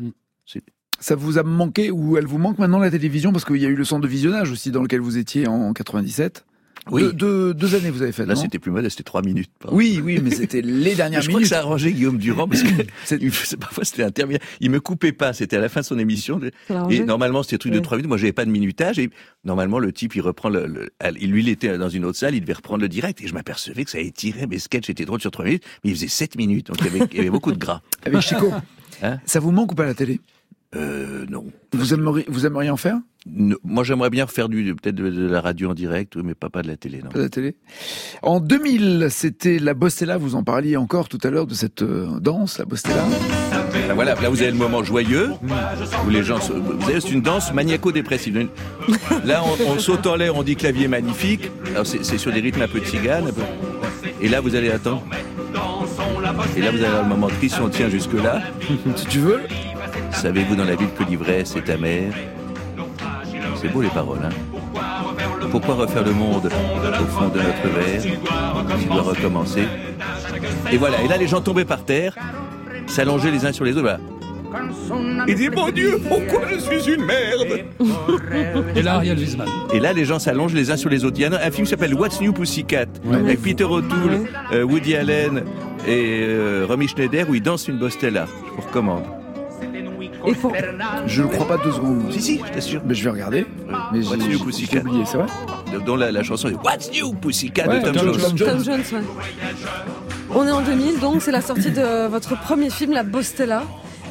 Ça vous a manqué ou elle vous manque maintenant la télévision parce qu'il y a eu le centre de visionnage aussi dans lequel vous étiez en 97? Oui. Deux années vous avez fait. Là, non c'était plus modeste, c'était 3 minutes. Pardon. Oui, mais c'était les dernières Je minutes. crois que ça a arrangé Guillaume Durand parce que parfois c'était interminable. Il me coupait pas, c'était à la fin de son émission. Et normalement c'était un truc de 3 minutes. Moi j'avais pas de minutage et normalement le type il reprend il était dans une autre salle, il devait reprendre le direct et je m'apercevais que ça étirait mes sketchs étaient drôles sur 3 minutes, mais il faisait 7 minutes donc il y avait beaucoup de gras. Avec Chico, ça vous manque ou pas la télé? Non. Vous aimeriez en faire? Moi, j'aimerais bien refaire peut-être de la radio en direct, mais pas de la télé, non. Pas de la télé. En 2000, c'était la Bostella, vous en parliez encore tout à l'heure de cette danse, la Bostella. Voilà, là vous avez le moment joyeux, où les gens, vous savez, c'est une danse maniaco-dépressive. Là, on saute en l'air, on dit que la vie est magnifique. Alors c'est sur des rythmes un peu tziganes, un peu. Et là, vous allez attendre. Et là, vous allez avoir le moment triste, si on tient jusque-là. Si tu veux. Savez-vous dans la ville que l'ivresse est amère? C'est beau les paroles, hein. Pourquoi refaire le monde au fond de notre verre s'il doit recommencer? Et voilà, et là les gens tombaient par terre, s'allongeaient les uns sur les autres, voilà. Il dit, mon Dieu, pourquoi je suis une merde? Et là, Ariel Wiesman. Et là, les gens s'allongent les uns sur les autres. Il y a un film qui s'appelle What's New Pussycat, avec Peter O'Toole, Woody Allen et Romy Schneider, où ils dansent une Bostella. Je vous recommande. Je ne crois pas 2 secondes. Si, je t'assure. Mais je vais regarder. Mais What's New Pussycat. J'ai oublié, c'est vrai? Dont la chanson est What's New Pussycat de Tom Jones. Tom Jones, ouais. On est en 2000, donc c'est la sortie de votre premier film, La Bostella.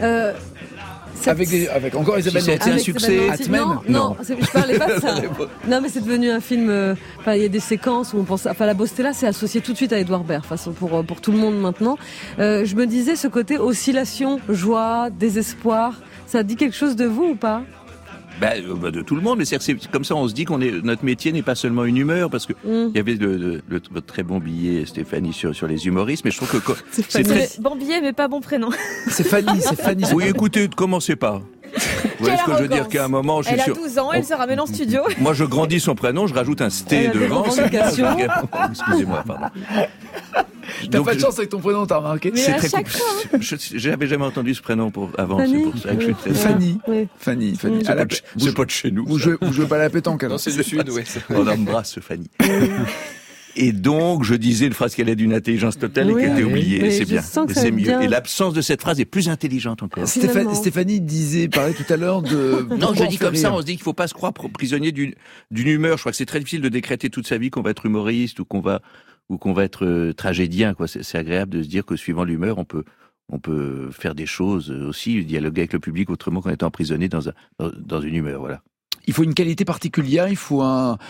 Avec encore Isabelle Si c'était un succès. Non, je parlais pas de ça. Non, mais c'est devenu un film. Il y a des séquences où on pense. Enfin, La Bostella, c'est associé tout de suite à Edouard Baird, façon pour tout le monde maintenant. Je me disais, ce côté oscillation, joie, désespoir, ça dit quelque chose de vous ou pas? De tout le monde, mais c'est comme ça, on se dit notre métier n'est pas seulement une humeur, parce que il y avait votre très bon billet, Stéphanie, sur les humoristes, mais je trouve que c'est très bon billet, mais pas bon prénom. C'est Fanny. Oui, écoutez, commencez pas. Vous voyez ce que je veux dire, qu'à un moment, je suis sûr. Elle a 12 ans, elle se ramène en studio. Moi, je grandis son prénom, je rajoute un Sté devant. Excusez-moi, pardon. T'as pas de chance avec ton prénom, t'as remarqué? Mais à chaque fois. J'avais jamais entendu ce prénom avant, c'est pour ça que je suis très... Fanny. C'est pas de chez nous. Vous jouez pas à la pétanque, alors? Non, c'est du Sud, ouais. On embrasse Fanny. Et donc, je disais une phrase qui allait d'une intelligence totale et qui était oubliée. C'est bien. C'est mieux. Bien. Et l'absence de cette phrase est plus intelligente encore. Stéphanie parlait tout à l'heure de... Non, je dis comme ça, on se dit qu'il faut pas se croire prisonnier d'une humeur. Je crois que c'est très difficile de décréter toute sa vie qu'on va être humoriste ou qu'on va être tragédien, quoi. C'est agréable de se dire que suivant l'humeur, on peut faire des choses aussi, dialoguer avec le public autrement qu'en étant emprisonné dans une humeur, voilà. Il faut une qualité particulière, il faut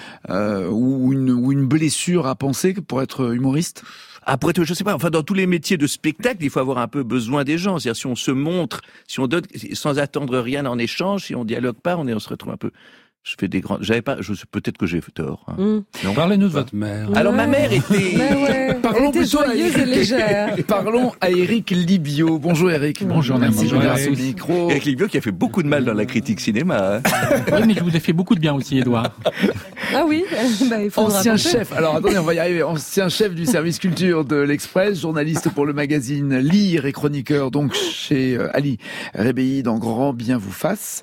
ou une blessure à penser pour être humoriste. Après, je sais pas. Enfin, dans tous les métiers de spectacle, il faut avoir un peu besoin des gens. C'est-à-dire, si on se montre, si on donne sans attendre rien en échange, si on dialogue pas, on se retrouve un peu. Je fais des grands. Peut-être que j'ai tort. Hein. Non. Parlez-nous de votre mère. Alors ma mère était. Parlons était joyeuse et légère. Parlons à Éric Libio. Bonjour Éric. Bonjour, merci. Bonjour micro. Éric Libio qui a fait beaucoup de mal dans la critique cinéma. Hein. Oui, mais je vous ai fait beaucoup de bien aussi, Édouard. Ah oui. Il faut ancien chef. Alors attendez, on va y arriver. Ancien chef du service culture de l'Express, journaliste pour le magazine Lire et chroniqueur donc chez Ali Rébéi dans Grand Bien vous fasse.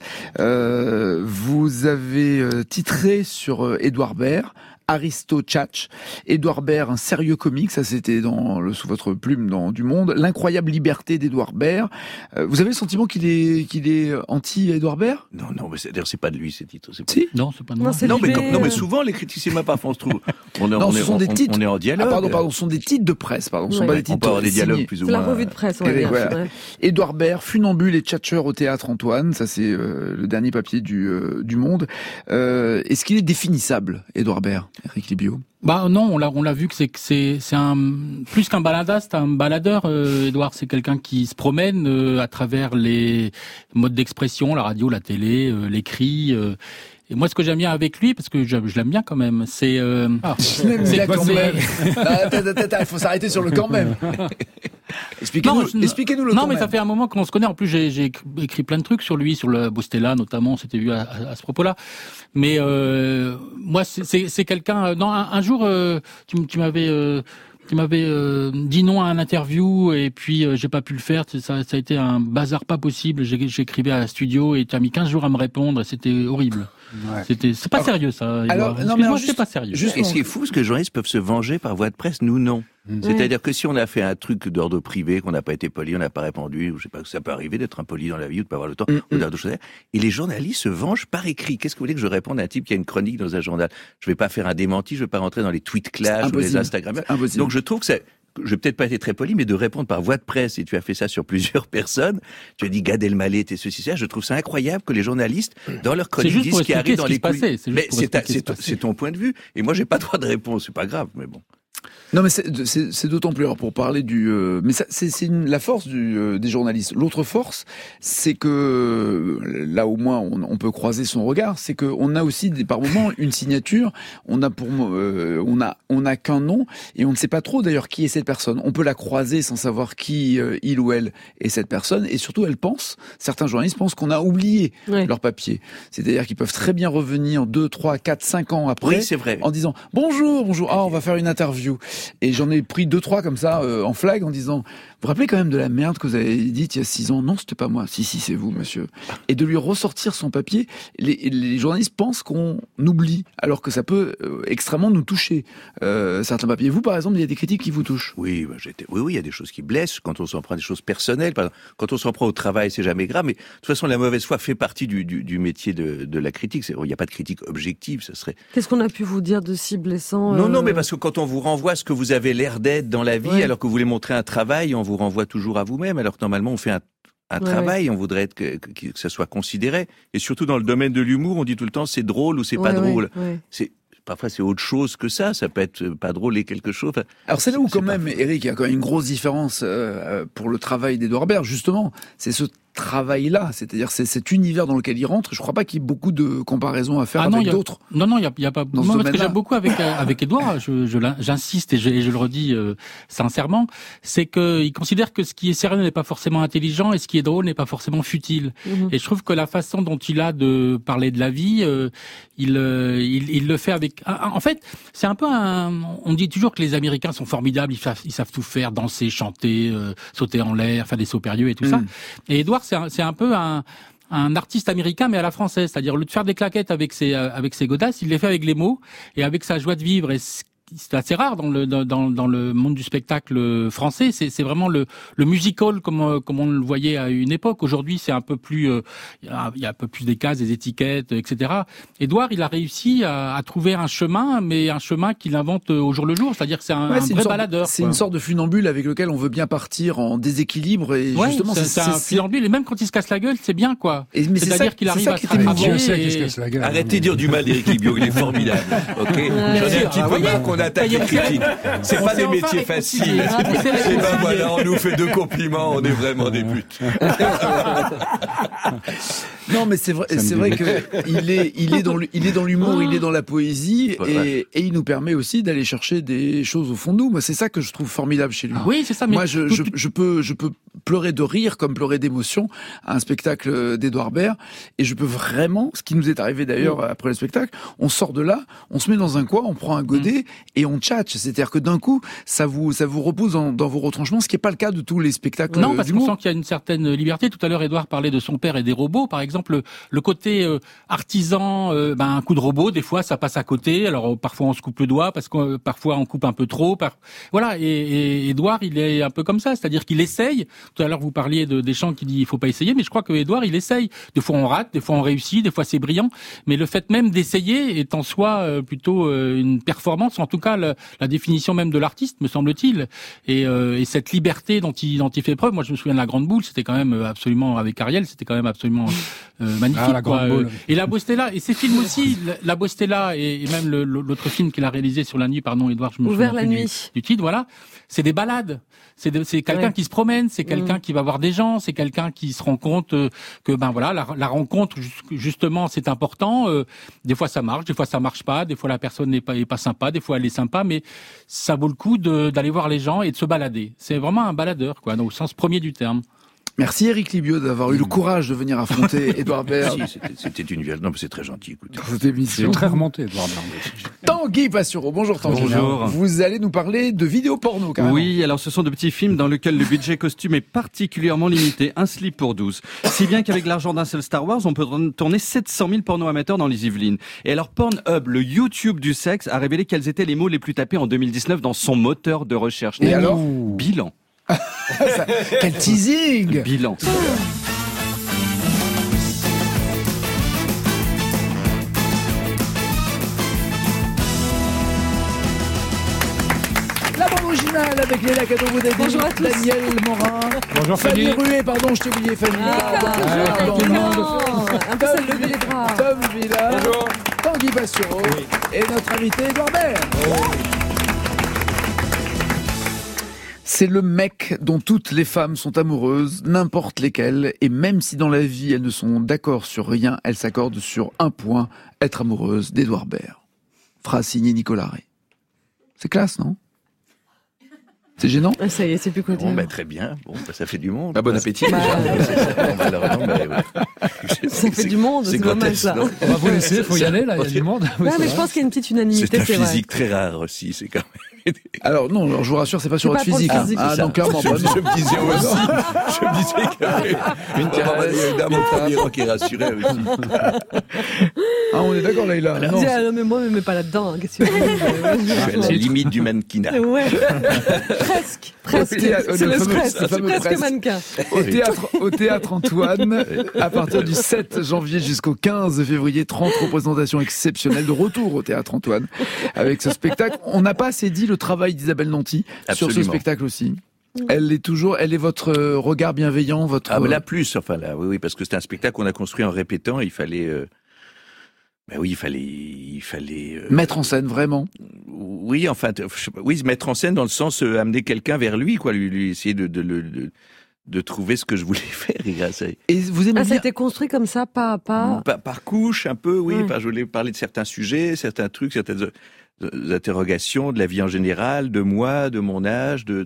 Vous avez titré sur Edouard Baird, Aristo Tchatch, Edouard Baird, un sérieux comique, ça c'était sous votre plume dans Du Monde, l'incroyable liberté d'Edouard Baird. Vous avez le sentiment qu'il est anti-Edouard Baird? Non, mais c'est pas de lui ces titres. Si. Non, c'est pas de moi. Non, mais souvent les critiques cinéma parfois on se trouve. On est en dialogue. Ah, pardon, ce sont des titres de presse, pardon. Ce sont pas des titres. On peut avoir des dialogues plus ou moins. C'est la revue de presse, on va dire. Voilà. Edouard Baird, funambule et tchatcheur au théâtre Antoine, ça c'est le dernier papier du Monde. Est-ce qu'il est définissable, Edouard Baird, Éric Libio? Non, on l'a vu que c'est un plus qu'un baladeur, c'est un baladeur. Édouard, c'est quelqu'un qui se promène à travers les modes d'expression, la radio, la télé, l'écrit. Et moi, ce que j'aime bien avec lui, parce que je l'aime bien quand même, c'est... Je l'aime bien quand même. Il faut s'arrêter sur le quand même. Expliquez-nous le quand même. Non, mais ça fait un moment qu'on se connaît. En plus, j'ai écrit plein de trucs sur lui, sur la Bostella notamment, on s'était vu à ce propos-là. Mais moi, c'est quelqu'un... un jour, tu m'avais dit non à un interview et puis j'ai pas pu le faire. Ça a été un bazar pas possible. J'écrivais à la studio et tu as mis 15 jours à me répondre et c'était horrible. Ouais. C'est pas sérieux ça. Alors, non, mais c'est pas sérieux. Et ce qui est fou, c'est que les journalistes peuvent se venger par voie de presse, nous non. C'est-à-dire que si on a fait un truc d'ordre privé, qu'on n'a pas été poli, on n'a pas répondu, ou je sais pas, ça peut arriver d'être impoli dans la vie ou de pas avoir le temps, ou d'autres choses. Et les journalistes se vengent par écrit. Qu'est-ce que vous voulez que je réponde à un type qui a une chronique dans un journal? Je vais pas faire un démenti, je vais pas rentrer dans les tweets clash ou les Instagram. Donc je trouve que je vais peut-être pas été très poli, mais de répondre par voie de presse, et tu as fait ça sur plusieurs personnes, tu as dit Gad Elmaleh était ceci, ça, je trouve ça incroyable que les journalistes, dans leur chronique, disent ce qui arrive dans les coulisses. Mais c'est ton point de vue, et moi j'ai pas droit de réponse, c'est pas grave, mais bon. Non, mais c'est d'autant plus rare pour parler mais ça, c'est la force des journalistes. L'autre force, c'est que là au moins on peut croiser son regard, c'est que on a aussi par moments une signature, on a qu'un nom et on ne sait pas trop d'ailleurs qui est cette personne. On peut la croiser sans savoir qui il ou elle est cette personne et surtout certains journalistes pensent qu'on a oublié leur papier. C'est-à-dire qu'ils peuvent très bien revenir 2, 3, 4, 5 ans après c'est vrai. En disant bonjour, on va faire une interview. Et j'en ai pris 2, 3 comme ça en flag en disant vous vous rappelez quand même de la merde que vous avez dite il y a 6 ans? Non, c'était pas moi. Si, c'est vous, monsieur. Et de lui ressortir son papier, les journalistes pensent qu'on oublie, alors que ça peut extrêmement nous toucher certains papiers. Vous, par exemple, il y a des critiques qui vous touchent? Oui, il y a des choses qui blessent quand on s'en prend à des choses personnelles. Par exemple, quand on s'en prend au travail, c'est jamais grave. Mais de toute façon, la mauvaise foi fait partie du métier de la critique. Il n'y a pas de critique objective. Ça serait. Qu'est-ce qu'on a pu vous dire de si blessant? Non, mais parce que quand on vous renvoie ce que vous avez l'air d'être dans la vie, alors que vous voulez montrer un travail, on vous renvoie toujours à vous-même, alors que normalement on fait un travail, on voudrait que ça soit considéré. Et surtout dans le domaine de l'humour, on dit tout le temps c'est drôle ou c'est pas drôle. Parfois c'est autre chose que ça peut être pas drôle et quelque chose. Enfin, alors c'est là où quand même, Eric, il y a quand même une grosse différence pour le travail d'Edouard Baird, justement. C'est ce travail-là, c'est-à-dire c'est cet univers dans lequel il rentre. Je crois pas qu'il y ait beaucoup de comparaisons à faire avec d'autres. Non, il y a pas. Moi, ce que j'aime beaucoup avec Edouard, j'insiste et je le redis sincèrement, c'est qu'il considère que ce qui est sérieux n'est pas forcément intelligent et ce qui est drôle n'est pas forcément futile. Et je trouve que la façon dont il a de parler de la vie, il le fait avec. En fait, c'est un peu on dit toujours que les Américains sont formidables, ils savent tout faire, danser, chanter, sauter en l'air, faire des sauts périlleux et tout ça. Et Edouard, c'est un peu un artiste américain mais à la française, c'est-à-dire au lieu de faire des claquettes avec ses godasses, il les fait avec les mots et avec sa joie de vivre. Et c'est assez rare dans le monde du spectacle français. C'est vraiment le musical comme on le voyait à une époque. Aujourd'hui, c'est un peu plus, il y a un peu plus des cases, des étiquettes, etc. Édouard, il a réussi à trouver un chemin, mais un chemin qu'il invente au jour le jour. C'est-à-dire que c'est un vrai baladeur. C'est une sorte de funambule avec lequel on veut bien partir en déséquilibre et justement c'est un funambule. Et même quand il se casse la gueule, c'est bien quoi. C'est-à-dire qu'il arrive à se rattraper. Arrêtez de dire du mal d'Éric Libio, il est formidable. Ok. J'en ai un petit peu marre qu'on attaque les critiques. C'est pas des métiers faciles. Et ben voilà, on nous fait 2 compliments, on est vraiment des putes. Non, mais c'est vrai que il est dans l'humour, il est dans la poésie et il nous permet aussi d'aller chercher des choses au fond de nous. Moi, c'est ça que je trouve formidable chez lui. Oui, c'est ça. Mais moi, je peux pleurer de rire comme pleurer d'émotion à un spectacle d'Edouard Baird et je peux vraiment, ce qui nous est arrivé d'ailleurs après le spectacle, on sort de là, on se met dans un coin, on prend un godet et on tchatche. C'est-à-dire que d'un coup, ça vous repose dans vos retranchements, ce qui n'est pas le cas de tous les spectacles. Non, parce qu'on sent qu'il y a une certaine liberté. Tout à l'heure, Edouard parlait de son père et des robots. Par exemple, le côté artisan, un coup de robot, des fois, ça passe à côté. Alors, parfois, on se coupe le doigt, parce que parfois, on coupe un peu trop. Voilà. Et Edouard, il est un peu comme ça. C'est-à-dire qu'il essaye. Tout à l'heure, vous parliez des chants qui disent il faut pas essayer, mais je crois que Edouard, il essaye. Des fois, on rate, des fois, on réussit, des fois, c'est brillant. Mais le fait même d'essayer est en soi plutôt une performance. En tout cas, la définition même de l'artiste, me semble-t-il. Et cette liberté dont il fait preuve. Moi, je me souviens de La Grande Boule. C'était quand même absolument, avec Ariel, c'était quand même absolument magnifique. La Grande Boule. Et La Bostella, et ses films aussi, La Bostella et même l'autre film qu'il a réalisé sur la nuit, pardon, Edouard, je me souviens plus du titre, voilà. C'est des balades. C'est quelqu'un qui se promène, c'est quelqu'un qui va voir des gens, c'est quelqu'un qui se rend compte que la rencontre justement c'est important. Des fois ça marche, des fois ça marche pas, des fois la personne n'est pas sympa, des fois elle est sympa, mais ça vaut le coup d'aller voir les gens et de se balader. C'est vraiment un baladeur quoi, au sens premier du terme. Merci Éric Libiot d'avoir eu le courage de venir affronter Édouard Baird. Si, c'était une violence. Non, mais c'est très gentil, écoutez. Dans cette émission. C'est très remonté, Édouard Baird. Tanguy Passureau, bonjour Tanguy. Bonjour. Vous allez nous parler de vidéos porno, carrément. Oui, alors ce sont de petits films dans lesquels le budget costume est particulièrement limité. Un slip pour 12. Si bien qu'avec l'argent d'un seul Star Wars, on peut tourner 700 000 pornos amateurs dans les Yvelines. Et alors Pornhub, le YouTube du sexe, a révélé quels étaient les mots les plus tapés en 2019 dans son moteur de recherche. Et alors Bilan. Quel teasing. Bilan. La bande originale avec Léla Cadeau-Boudadi, Bonjour à tous. Daniel Morin. Bonjour Fanny Fanny. Ruet, pardon, je t'ai oublié Fanny. Un peu ça lever les bras. Tom Villa, Tanguy Passureau et notre invité Édouard Baird. C'est le mec dont toutes les femmes sont amoureuses, n'importe lesquelles, et même si dans la vie elles ne sont d'accord sur rien, elles s'accordent sur un point, être amoureuse d'Édouard Baird. Phrase signée Nicolas Ray. C'est classe, non ? C'est gênant ? Ah, ça y est, c'est plus quoi dire. Bon, très bien. Bon, ça fait du monde. Bon appétit. Ça fait du monde, c'est pas mal ça. On va vous laisser, faut y aller, là, il y a du monde. Ouais, mais je pense qu'il y a une petite unanimité, C'est un c'est vrai. physique très rare aussi, c'est quand même. Alors non, alors je vous rassure, c'est pas sur votre pas pour le physique. physique, Ah c'est non, ça. clairement pas. Je me disais aussi. Je me disais qu'il y avait une dame au premier rang qui rassurait aussi. Ah, on est d'accord là, Ah, non, mais moi, je me mets pas là-dedans. Hein. Qu'est-ce que C'est la limite du mannequinat. Ouais. Presque. C'est le presque. C'est presque mannequin. Au théâtre Antoine, à partir du 7 janvier jusqu'au 15 février, 30 représentations exceptionnelles de retour au théâtre Antoine. Avec ce spectacle, on n'a pas assez dit le travail d'Isabelle Nanty sur ce spectacle aussi. Elle est votre regard bienveillant, votre. Ah, mais là plus, enfin là, oui, parce que c'était un spectacle qu'on a construit en répétant. Il fallait. Il fallait mettre en scène vraiment. Oui, enfin, oui, mettre en scène dans le sens amener quelqu'un vers lui, quoi, lui essayer de trouver ce que je voulais faire. Et vous aimez ça a été construit comme ça, pas par couche, un peu, oui. Je voulais parler de certains sujets, certains trucs, certaines interrogations de la vie en général, de moi, de mon âge, de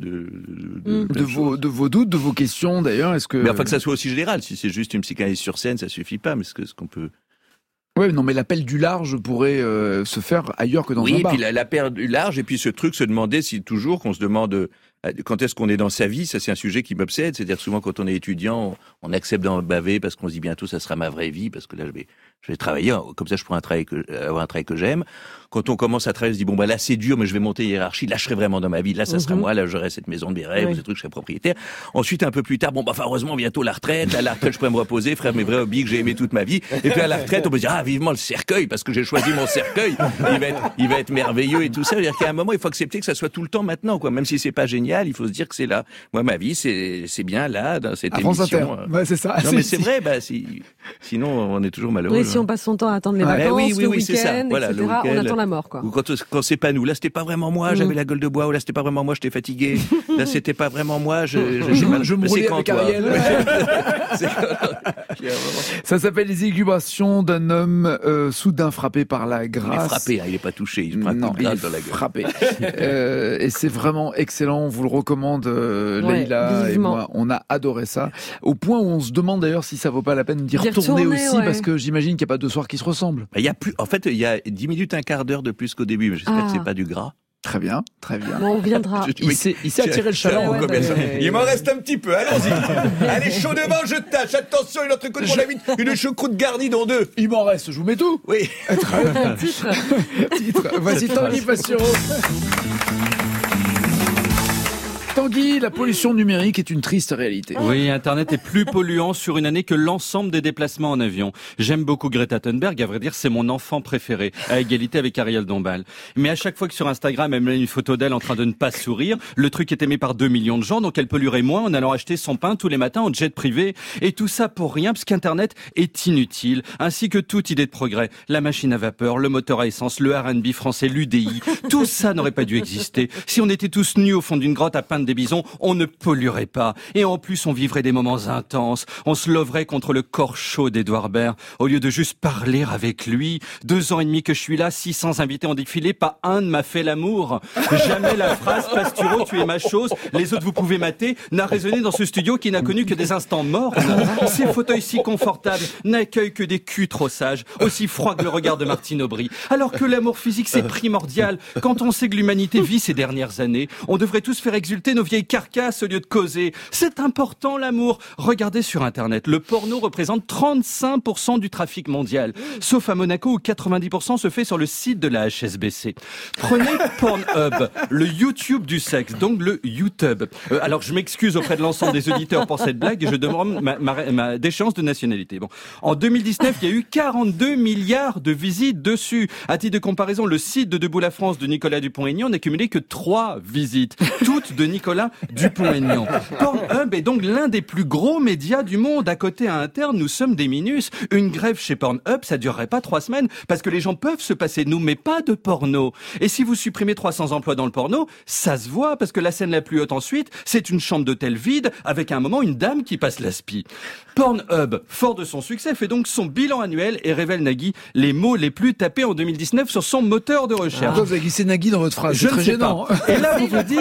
vos doutes, de vos questions d'ailleurs. Est-ce que mais enfin que ça soit aussi général. Si c'est juste une psychanalyse sur scène, ça suffit pas. Mais ce qu'on peut. Ouais, non, mais l'appel du large pourrait se faire ailleurs que dans un bar. Oui, puis l'appel du large, et puis ce truc, se demander si toujours qu'on se demande quand est-ce qu'on est dans sa vie, ça c'est un sujet qui m'obsède. C'est-à-dire souvent quand on est étudiant, on accepte d'en baver parce qu'on se dit bientôt ça sera ma vraie vie, parce que là je vais travailler, comme ça je pourrai avoir un travail que j'aime. Quand on commence à travailler, on se dit bon là c'est dur, mais je vais monter une hiérarchie, là je serai vraiment dans ma vie, là ça sera moi, là j'aurai cette maison de mes rêves, ce truc, je serai propriétaire. Ensuite un peu plus tard, heureusement bientôt la retraite, à la retraite je pourrai me reposer, faire mes vrais hobbies que j'ai aimé toute ma vie. Et puis à la retraite on peut dire vivement le cercueil, parce que j'ai choisi mon cercueil, il va être merveilleux et tout ça. C'est-à-dire qu'à un moment il faut accepter que ça soit tout le temps maintenant, quoi. Même si c'est pas génial, il faut se dire que c'est là. Moi ma vie c'est bien là dans cette émission. Ouais, c'est ça. Non mais c'est vrai, sinon on est toujours malheureux. Oui, si on passe son temps à attendre les vacances, le week-end, voilà, etc., on attend la mort, quoi. Ou quand c'est pas nous, là c'était pas vraiment moi, j'avais la gueule de bois, ou là c'était pas vraiment moi, j'étais fatigué, là c'était pas vraiment moi, je me roulais avec Ariel. Ça s'appelle Les élucubrations d'un homme soudain frappé par la grâce. Il est frappé, il est pas touché, il se prend un coup de grâce dans la gueule. Frappé. Et c'est vraiment excellent, on vous le recommande, Leïla et moi, on a adoré ça. Au point où on se demande d'ailleurs si ça vaut pas la peine d'y retourner aussi, parce que j'imagine qu'il n'y a pas deux soirs qui se ressemblent. Il y a 10 minutes, un quart d'heure de plus qu'au début, mais j'espère que c'est pas du gras. Très bien, très bien. Bon, on viendra. Il s'est attiré le chaland. Il m'en reste un petit peu, allons-y. Allez, chaud devant, je tâche. Attention, une autre côte pour la vitre, une choucroute garnie dans deux. Il m'en reste, je vous mets tout. Oui. Titre. Voici Tanguy Passureau. Tanguy, la pollution numérique est une triste réalité. Oui, Internet est plus polluant sur une année que l'ensemble des déplacements en avion. J'aime beaucoup Greta Thunberg, à vrai dire, c'est mon enfant préféré, à égalité avec Ariel Dombal. Mais à chaque fois que sur Instagram, elle met une photo d'elle en train de ne pas sourire, le truc est aimé par 2 millions de gens, donc elle polluerait moins en allant acheter son pain tous les matins en jet privé. Et tout ça pour rien, parce qu'Internet est inutile, ainsi que toute idée de progrès. La machine à vapeur, le moteur à essence, le R&B français, l'UDI, tout ça n'aurait pas dû exister. Si on était tous nus au fond d'une grotte à peindre des bison, on ne polluerait pas. Et en plus, on vivrait des moments intenses. On se leverait contre le corps chaud d'Edouard Baird. Au lieu de juste parler avec lui, 2 ans et demi que je suis là, 600 invités ont défilé, pas un ne m'a fait l'amour. Jamais la phrase « Pastureau, tu es ma chose, les autres vous pouvez mater » n'a résonné dans ce studio qui n'a connu que des instants morts. Ces fauteuils si confortables n'accueillent que des culs trop sages, aussi froids que le regard de Martine Aubry. Alors que l'amour physique, c'est primordial. Quand on sait que l'humanité vit ces dernières années, on devrait tous faire exulter nos vieilles carcasses au lieu de causer. C'est important, l'amour. Regardez sur Internet, le porno représente 35% du trafic mondial, sauf à Monaco où 90% se fait sur le site de la HSBC. Prenez Pornhub, le YouTube du sexe, donc le YouTube. Alors je m'excuse auprès de l'ensemble des auditeurs pour cette blague et je demande ma déchéance de nationalité. Bon, en 2019, il y a eu 42 milliards de visites dessus. À titre de comparaison, le site de Debout la France de Nicolas Dupont-Aignan n'a cumulé que 3 visites, toutes de Nicolas Dupont-Aignan. Pornhub est donc l'un des plus gros médias du monde. À côté, à interne, nous sommes des minus. Une grève chez Pornhub, ça durerait pas 3 semaines parce que les gens peuvent se passer de nous, mais pas de porno. Et si vous supprimez 300 emplois dans le porno, ça se voit parce que la scène la plus haute ensuite, c'est une chambre d'hôtel vide avec à un moment une dame qui passe l'aspi. Pornhub, fort de son succès, fait donc son bilan annuel et révèle, Nagui, les mots les plus tapés en 2019 sur son moteur de recherche. Pourquoi vous avez glissé Nagui dans votre phrase? Je C'est très gênant. Et là,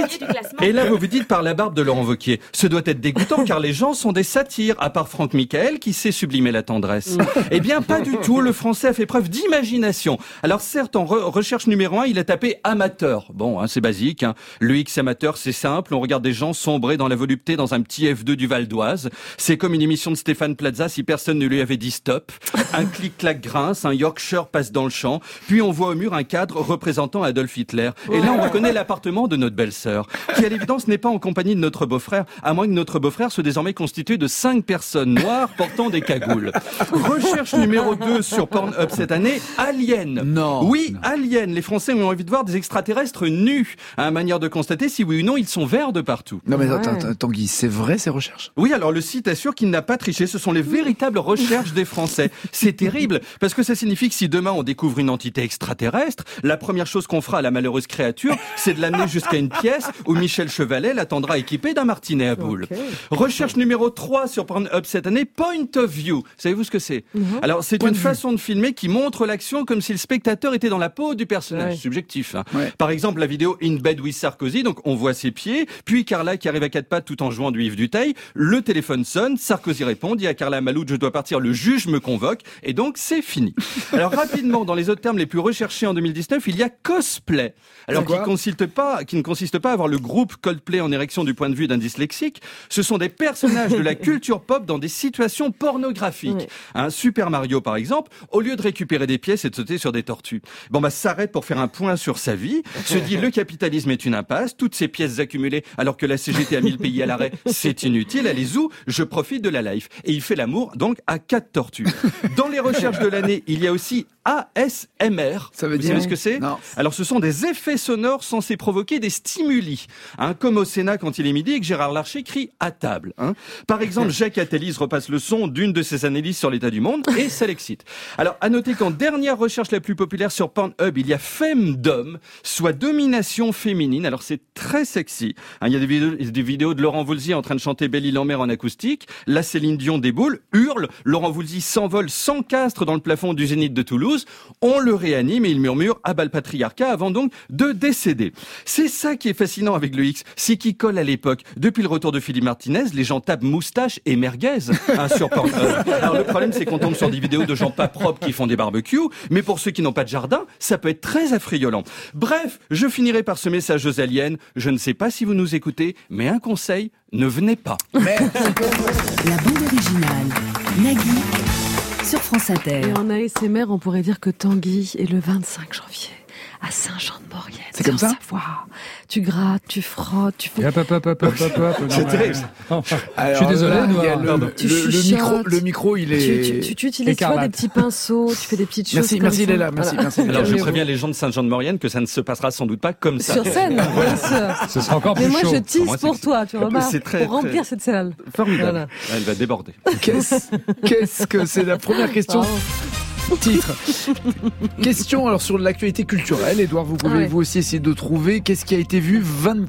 vous vous dites par la barbe de Laurent Wauquiez. Ce doit être dégoûtant car les gens sont des satires, à part Franck Michael qui sait sublimer la tendresse. Eh bien, pas du tout. Le français a fait preuve d'imagination. Alors certes, en recherche numéro 1, il a tapé amateur. Bon, c'est basique. L'UX amateur, c'est simple. On regarde des gens sombrer dans la volupté dans un petit F2 du Val d'Oise. C'est comme une émission de Stéphane Plaza si personne ne lui avait dit stop. Un clic-clac grince, un Yorkshire passe dans le champ. Puis on voit au mur un cadre représentant Adolf Hitler. Et là, on reconnaît l'appartement de notre belle-sœur, qui à l'évidence n'est pas en compagnie de notre beau-frère, à moins que notre beau-frère soit désormais constitué de 5 personnes noires portant des cagoules. Recherche numéro 2 sur Pornhub cette année, Alien. Non. Oui, Alien. Les Français ont envie de voir des extraterrestres nus. À manière de constater si oui ou non ils sont verts de partout. Non mais attends, Guy, c'est vrai ces recherches? Oui, alors le site assure qu'il n'a pas triché. Ce sont les véritables recherches des Français. C'est terrible, parce que ça signifie que si demain on découvre une entité extraterrestre, la première chose qu'on fera à la malheureuse créature, c'est de l'amener jusqu'à une pièce où Michel Chevalet l'attendra équipé d'un martinet à boules. Okay. Recherche numéro 3 sur Pornhub cette année, Point of View. Savez-vous ce que c'est? Alors, c'est une façon de filmer qui montre l'action comme si le spectateur était dans la peau du personnage. Subjectif. Par exemple, la vidéo In Bed with Sarkozy, donc on voit ses pieds, puis Carla qui arrive à 4 pattes tout en jouant du Yves Duteil. Le téléphone sonne, Sarkozy répond, dit à Carla Maloud, je dois partir, le juge me convoque, et donc c'est fini. Alors rapidement, dans les autres termes les plus recherchés en 2019, il y a cosplay. Alors qui ne consiste pas à avoir le groupe Coldplay en érection du point de vue d'un dyslexique. Ce sont des personnages de la culture pop dans des situations pornographiques. Super Mario par exemple, au lieu de récupérer des pièces et de sauter sur des tortues, s'arrête pour faire un point sur sa vie, se dit le capitalisme est une impasse, toutes ces pièces accumulées alors que la CGT a mis le pays à l'arrêt, c'est inutile, allez où je profite de la life. Et il fait l'amour donc à 4 tortues. Dans les recherches de l'année, il y a aussi ASMR. Ça veut dire? Vous savez ce que c'est? Non. Alors ce sont des effets sonores censés provoquer des stimuli. Comme au Sénat quand il est midi et que Gérard Larcher crie à table. Par exemple, Jacques Attali repasse le son d'une de ses analyses sur l'état du monde et ça l'excite. Alors à noter qu'en dernière recherche la plus populaire sur Pornhub, il y a Femdom, soit domination féminine. Alors c'est très sexy. Il y a des vidéos de Laurent Voulzy en train de chanter Belle-Île en mer en acoustique. Là, Céline Dion déboule, hurle. Laurent Voulzy s'envole sans castre dans le plafond du Zénith de Toulouse. On le réanime et il murmure à bas le patriarcat avant donc de décéder. C'est ça qui est fascinant avec le X, c'est qu'il colle à l'époque. Depuis le retour de Philippe Martinez, les gens tapent moustache et merguez sur Pornhub. Alors le problème c'est qu'on tombe sur des vidéos de gens pas propres qui font des barbecues, mais pour ceux qui n'ont pas de jardin, ça peut être très affriolant. Bref, je finirai par ce message aux aliens. Je ne sais pas si vous nous écoutez, mais un conseil, ne venez pas. La bande originale, Nagui, sur France Inter. Et en ASMR, on pourrait dire que Tanguy est le 25 janvier à Saint-Jean-de-Maurienne. C'est comme ça? Savoie. Tu grattes, tu frottes, tu fais... C'est terrible. Je suis désolé, le micro, il est... Tu utilises soit des petits pinceaux, tu fais des petites choses Merci Léla, merci. Alors je préviens les gens de Saint-Jean-de-Maurienne que ça ne se passera sans doute pas comme ça. Sur scène, bien sûr. Ce sera encore plus chaud. Mais moi je tease pour toi, tu remarques, pour remplir cette salle. Formidable. Voilà. Elle va déborder. Qu'est-ce que c'est la première question? Titre. Question alors sur l'actualité culturelle. Édouard, vous pouvez vous aussi essayer de trouver qu'est-ce qui a été vu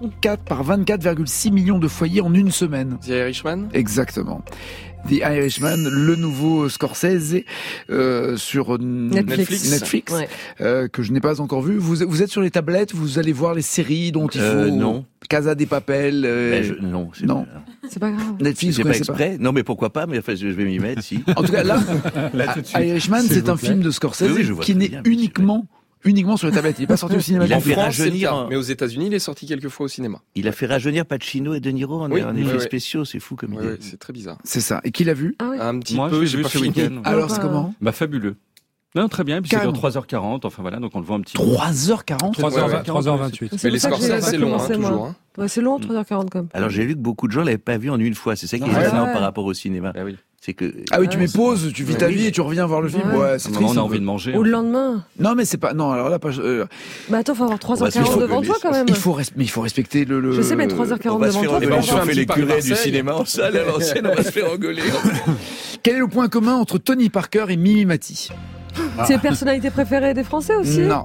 24,6 millions de foyers en une semaine. The Irishman. Exactement. The Irishman, le nouveau Scorsese sur Netflix que je n'ai pas encore vu. Vous êtes sur les tablettes, vous allez voir les séries dont il faut. Non. Casa de Papel. Non. C'est pas grave. Netflix, c'est pas exprès. Non, mais pourquoi pas? Mais enfin, je vais m'y mettre. Si. En tout cas, là tout de suite. Irishman, c'est un film de Scorsese qui n'est uniquement sur les tablettes. Il n'est pas sorti au cinéma. Il a En fait France, rajeunir. c'est le cas. Mais aux États-Unis, il est sorti quelques fois au cinéma. Il a fait rajeunir Pacino et De Niro en effets spéciaux. C'est fou comme idée. C'est très bizarre. C'est ça. Et qui l'a vu? Un petit Moi, peu. j'ai vu pas ce fini. week-end. Alors, c'est comment? Fabuleux. Non, très bien. Et puis c'est dans 3h40. Enfin voilà, donc on le voit un petit. 3h40. 3h28. Mais les Scorsese, c'est long, toujours. Ouais, c'est long, 3h40 quand même. Alors j'ai vu que beaucoup de gens l'avaient pas vu en une fois. C'est ça qui est étonnant par rapport au cinéma. Ah oui. C'est que tu mets pause, tu vis ta vie et tu reviens voir le film. Ouais, c'est triste. On a envie de manger. Ou le lendemain. Non, mais c'est pas. Non, alors là, pas. Attends, faut avoir 3h40 devant toi quand même. Il faut respecter le. Je sais, mais 3h40 devant toi. On fait les curés du cinéma en salle à l'ancienne, on va se faire engueuler. Quel est le point commun entre Tony Parker et Mimi Mati? C'est les personnalités préférées des Français aussi? Non.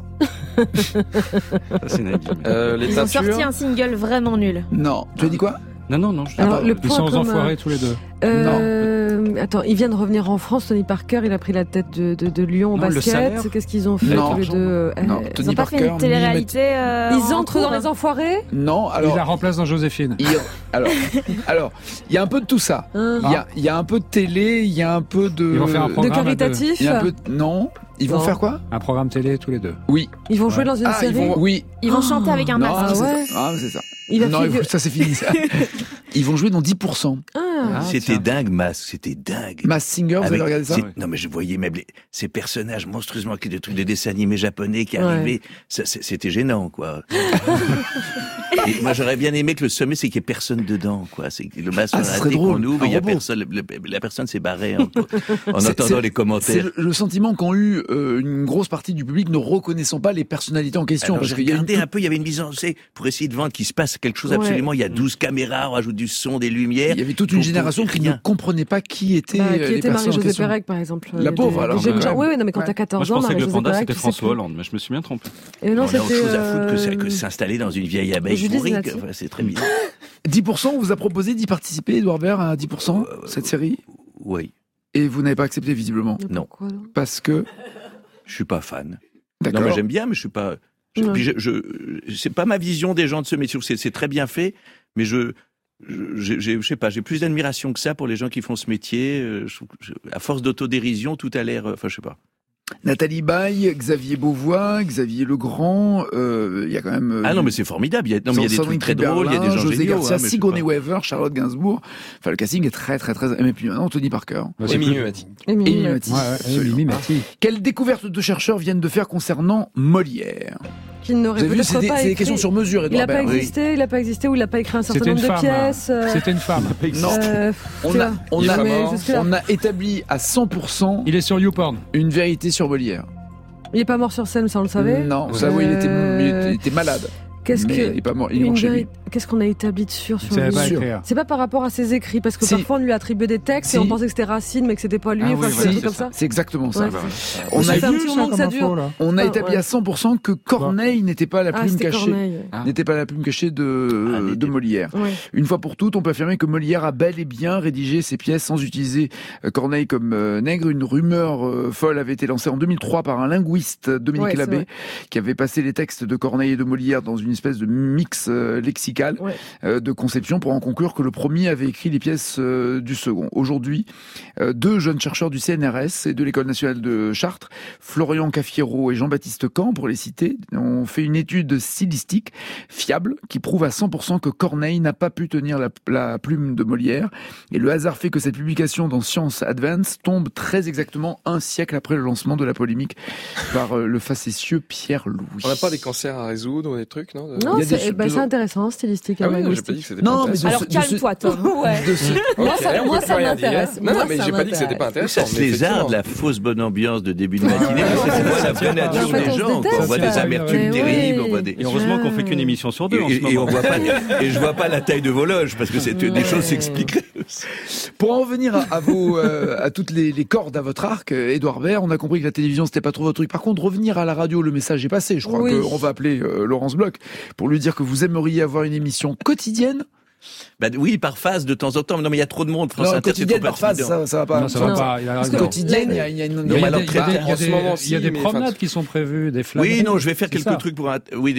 C'est Nagui. Ils ont sorti un single vraiment nul. Non. Tu as dit quoi? Non. Alors, le Ils point sont aux commun. enfoirés tous les deux. Attends, il vient de revenir en France, Tony Parker, il a pris la tête de Lyon au basket. Qu'est-ce qu'ils ont fait tous les deux? Non, Ils Tony ont pas Parker, fait une télé-réalité. Ils entrent dans les enfoirés? Non, alors. Il la remplace dans Joséphine. Alors, il y a un peu de tout ça. Il y a un peu de télé, il y a un peu de. Ils vont faire un De programme caritatif? Il y a un peu de... Non. Ils vont faire quoi? Un programme télé tous les deux. Oui. Ils vont jouer dans une série? Oui. Ils vont chanter avec un masque. C'est ça. Non, ça c'est fini. Ça. Ils vont jouer dans 10%. C'était dingue, Mask. C'était dingue. Mask Singer, vous avez regardé ça? Non, mais je voyais même ces personnages monstrueusement des trucs de dessins animés japonais qui arrivaient. C'était gênant, quoi. Et moi, j'aurais bien aimé que le sommet, c'est qu'il n'y ait personne dedans, quoi. C'est que le masque, qu'on ouvre, il y a personne. La personne s'est barrée en entendant les commentaires. C'est le sentiment qu'ont eu une grosse partie du public ne reconnaissant pas les personnalités en question. Alors, parce qu'il y a un peu, il y avait une mise en scène pour essayer de vendre qu'il se passe quelque chose absolument. Il y a 12 caméras, on rajoute du son, des lumières. Il y avait toute une génération qui ne comprenait pas qui était les personnes Marie-Josée Pérec, par exemple. La pauvre, alors. Oui, non, mais quand t'as 14 ans, moi, je pensais que le panda, Pérec, c'était François Hollande, mais je me suis bien trompé. Et non, on a autre chose à c'était. foutre que s'installer dans une vieille abeille pourrie. C'est très bien. 10%, on vous a proposé d'y participer, Édouard Baird, à 10%, cette série? Oui. Et vous n'avez pas accepté, visiblement? Non. Parce que? Je suis pas fan. D'accord. Non, mais j'aime bien, mais je suis pas. C'est pas ma vision des gens de ce métier. C'est très bien fait, mais je sais pas, j'ai plus d'admiration que ça pour les gens qui font ce métier. À force d'autodérision, tout a l'air. Enfin, je sais pas. Nathalie Baye, Xavier Beauvois, Xavier Legrand, il y a quand même... Ah non, mais c'est formidable. Il y a des trucs très drôles, il y a des gens José géniaux. Garcia, Sigourney Weaver, Charlotte Gainsbourg. Enfin, le casting est très... Et puis maintenant, Tony Parker. Mimi Mati. Mimi Mati. Quelle découverte de chercheurs viennent de faire concernant Molière? Qu'il n'aurait peut-être pas écrit. C'est des questions sur mesure, Il n'a pas existé, il n'a pas existé, ou il n'a pas écrit un certain nombre de pièces. C'était une femme. Non. On a établi à 100%. Il est sur YouPorn. Une vérité sur Molière. Il n'est pas mort sur scène, ça on le savait? Non, ça oui, il était malade. Qu'est-ce il est pas mort, il est mort chez lui. Qu'est-ce qu'on a établi dessus sur lui? C'est pas par rapport à ses écrits, parce que parfois on lui attribuait des textes et on pensait que c'était Racine, mais que c'était pas lui. Comme ça. C'est exactement ça. On a fait un petit moment que ça dure. On a établi à 100% que Corneille n'était pas la plume cachée. N'était pas la plume cachée de Molière. Une fois pour toutes, on peut affirmer que Molière a bel et bien rédigé ses pièces sans utiliser Corneille comme nègre. Une rumeur folle avait été lancée en 2003 par un linguiste, Dominique Labbé, qui avait passé les textes de Corneille et de Molière dans une espèce de mix lexical de conception pour en conclure que le premier avait écrit les pièces du second. Aujourd'hui, deux jeunes chercheurs du CNRS et de l'École nationale de Chartres, Florian Caffiero et Jean-Baptiste Camp, pour les citer, ont fait une étude stylistique fiable qui prouve à 100% que Corneille n'a pas pu tenir la plume de Molière. Et le hasard fait que cette publication dans Science Advance tombe très exactement un siècle après le lancement de la polémique par le facétieux Pierre Louis. On n'a pas des cancers à résoudre ou des trucs, non? Non, c'est intéressant, stylistique. Ah oui, j'ai pas dit que c'était pas intéressant. Alors calme-toi, Tom. Moi, ça m'intéresse. Non, mais j'ai pas dit que c'était pas intéressant. Ça se lézarde, la fausse bonne ambiance de début de matinée. C'est moi la vraie nature des gens. On voit des amertumes terribles. Et heureusement qu'on fait qu'une émission sur deux en ce moment. Et je vois pas la taille de vos loges, parce que des choses s'expliqueraient. Pour en revenir à vos, à toutes les cordes à votre arc, Édouard Baird, on a compris que la télévision c'était pas trop votre truc. Par contre, revenir à la radio, le message est passé. Je crois qu'on va appeler Laurence Bloch pour lui dire que vous aimeriez avoir une émission quotidienne. Bah oui, par phase de temps en temps. Non, mais il y a trop de monde. France Inter, c'est trop par phase, ça va pas. Non, ça va pas. Parce que quotidienne, il y a une. Il y a des promenades qui sont prévues, des flashs. Oui, non, je vais faire quelques trucs pour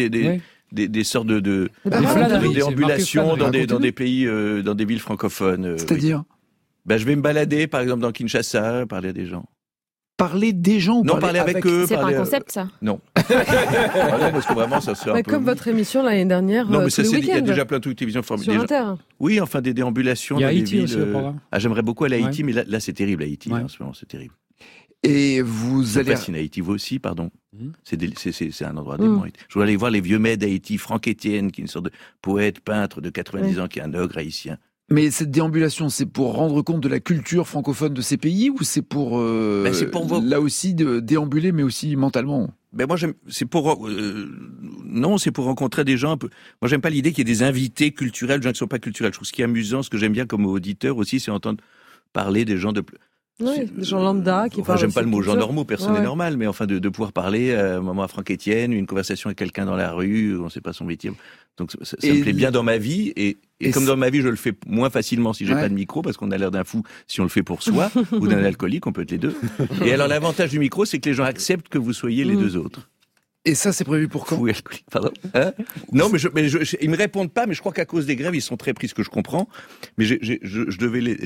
des sortes de déambulations dans des pays, dans des villes francophones. C'est-à-dire? Je vais me balader, par exemple, dans Kinshasa, parler à des gens. Parler des gens ou non, parler avec eux. C'est pas un concept, ça? Non. Parce que vraiment, ça sert un peu... Comme votre émission l'année dernière, non, mais tous les week-ends. Il y a déjà plein de trucs de télévision sur Inter. Oui, enfin, des déambulations dans des villes. Aussi, au programme. J'aimerais beaucoup aller à Haïti, mais là, c'est terrible, Haïti, en ce moment, c'est terrible. Et vous allez... Je Haïti, vous aussi, pardon. C'est un endroit dément. Je voulais aller voir les vieux mets d'Haïti, Franck Étienne, qui est une sorte de poète, peintre de 90 ans, qui est un ogre haïtien. Mais cette déambulation, c'est pour rendre compte de la culture francophone de ces pays ou c'est pour, là aussi de déambuler, mais aussi mentalement? Moi, c'est pour rencontrer des gens un peu. Moi, j'aime pas l'idée qu'il y ait des invités culturels, des gens qui sont pas culturels. Je trouve ce qui est amusant, ce que j'aime bien comme auditeur aussi, c'est entendre parler des gens de. Oui, des gens lambda qui parlent. J'aime pas le mot gens normaux, personne n'est normal, mais enfin de pouvoir parler à un moment à Franck Étienne, une conversation avec quelqu'un dans la rue, on ne sait pas son métier. Donc ça me plaît bien dans ma vie et comme dans ma vie je le fais moins facilement si j'ai pas de micro parce qu'on a l'air d'un fou si on le fait pour soi ou d'un alcoolique, on peut être les deux. Et alors l'avantage du micro c'est que les gens acceptent que vous soyez les deux autres. Et ça, c'est prévu pour quand? Fou et alcoolique, pardon. Non, mais ils me répondent pas, mais je crois qu'à cause des grèves, ils sont très pris, ce que je comprends. Mais je devais les.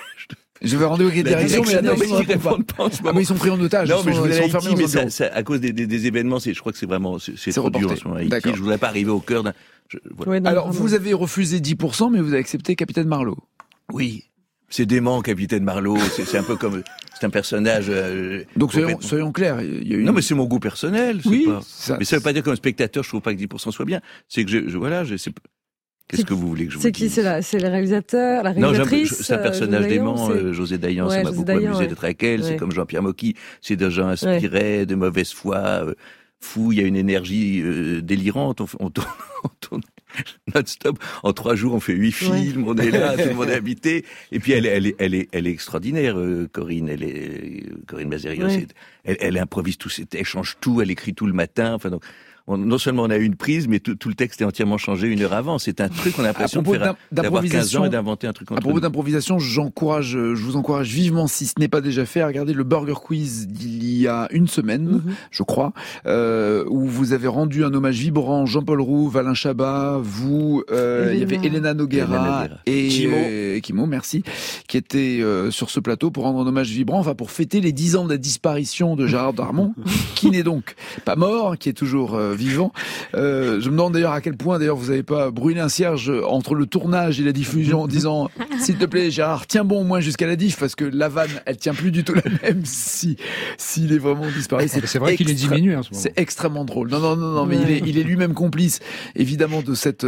Je vais rendez-vous avec les directions, mais ils répondent pas en ce moment. Mais ils sont pris en otage. Non, mais je voulais Haïti, mais ça, à cause des événements, je crois que c'est vraiment, c'est trop dur en ce moment. Haïti, je voudrais pas arriver au cœur d'un. Alors, vous avez refusé 10%, mais vous avez accepté Capitaine Marlowe. Oui. C'est dément, Capitaine Marlowe. C'est un peu comme, c'est un personnage. Donc soyons clairs. Non, mais c'est mon goût personnel. Oui. Mais ça veut pas dire qu'un spectateur, je trouve pas que 10% soit bien. C'est que qu'est-ce que vous voulez que je vous dise? C'est le réalisateur, la réalisatrice. Non, c'est un personnage dément, José Dayan, ça m'a beaucoup amusé d'être avec elle. C'est comme Jean-Pierre Mocky. C'est des gens inspirés, de mauvaise foi, fous. Il y a une énergie délirante. On tourne non-stop. En 3 jours, on fait 8 films. On est là, tout le monde est habité. Et puis elle est extraordinaire, Corinne. Corinne Mazerios. Elle improvise tout, elle change tout, elle écrit tout le matin. Enfin donc. Non seulement on a eu une prise, mais tout le texte est entièrement changé 1 heure avant. C'est un truc, on a l'impression d'avoir 15 ans et d'inventer un truc. À propos d'improvisation, je vous encourage vivement, si ce n'est pas déjà fait, à regarder le Burger Quiz d'il y a 1 semaine, je crois, où vous avez rendu un hommage vibrant, Jean-Paul Rouve, Alain Chabat, vous, il y avait Elena Noguera et Kimo, merci, qui étaient sur ce plateau pour rendre un hommage vibrant, enfin pour fêter les 10 ans de la disparition de Gérard Darmon, qui n'est donc pas mort, qui est toujours vivant. Je me demande d'ailleurs à quel point vous n'avez pas brûlé un cierge entre le tournage et la diffusion en disant s'il te plaît Gérard, tiens bon au moins jusqu'à la diff parce que la vanne elle tient plus du tout la même s'il est vraiment disparu. C'est vrai qu'il est diminué en ce moment. C'est extrêmement drôle. Non, mais il est lui-même complice évidemment de cette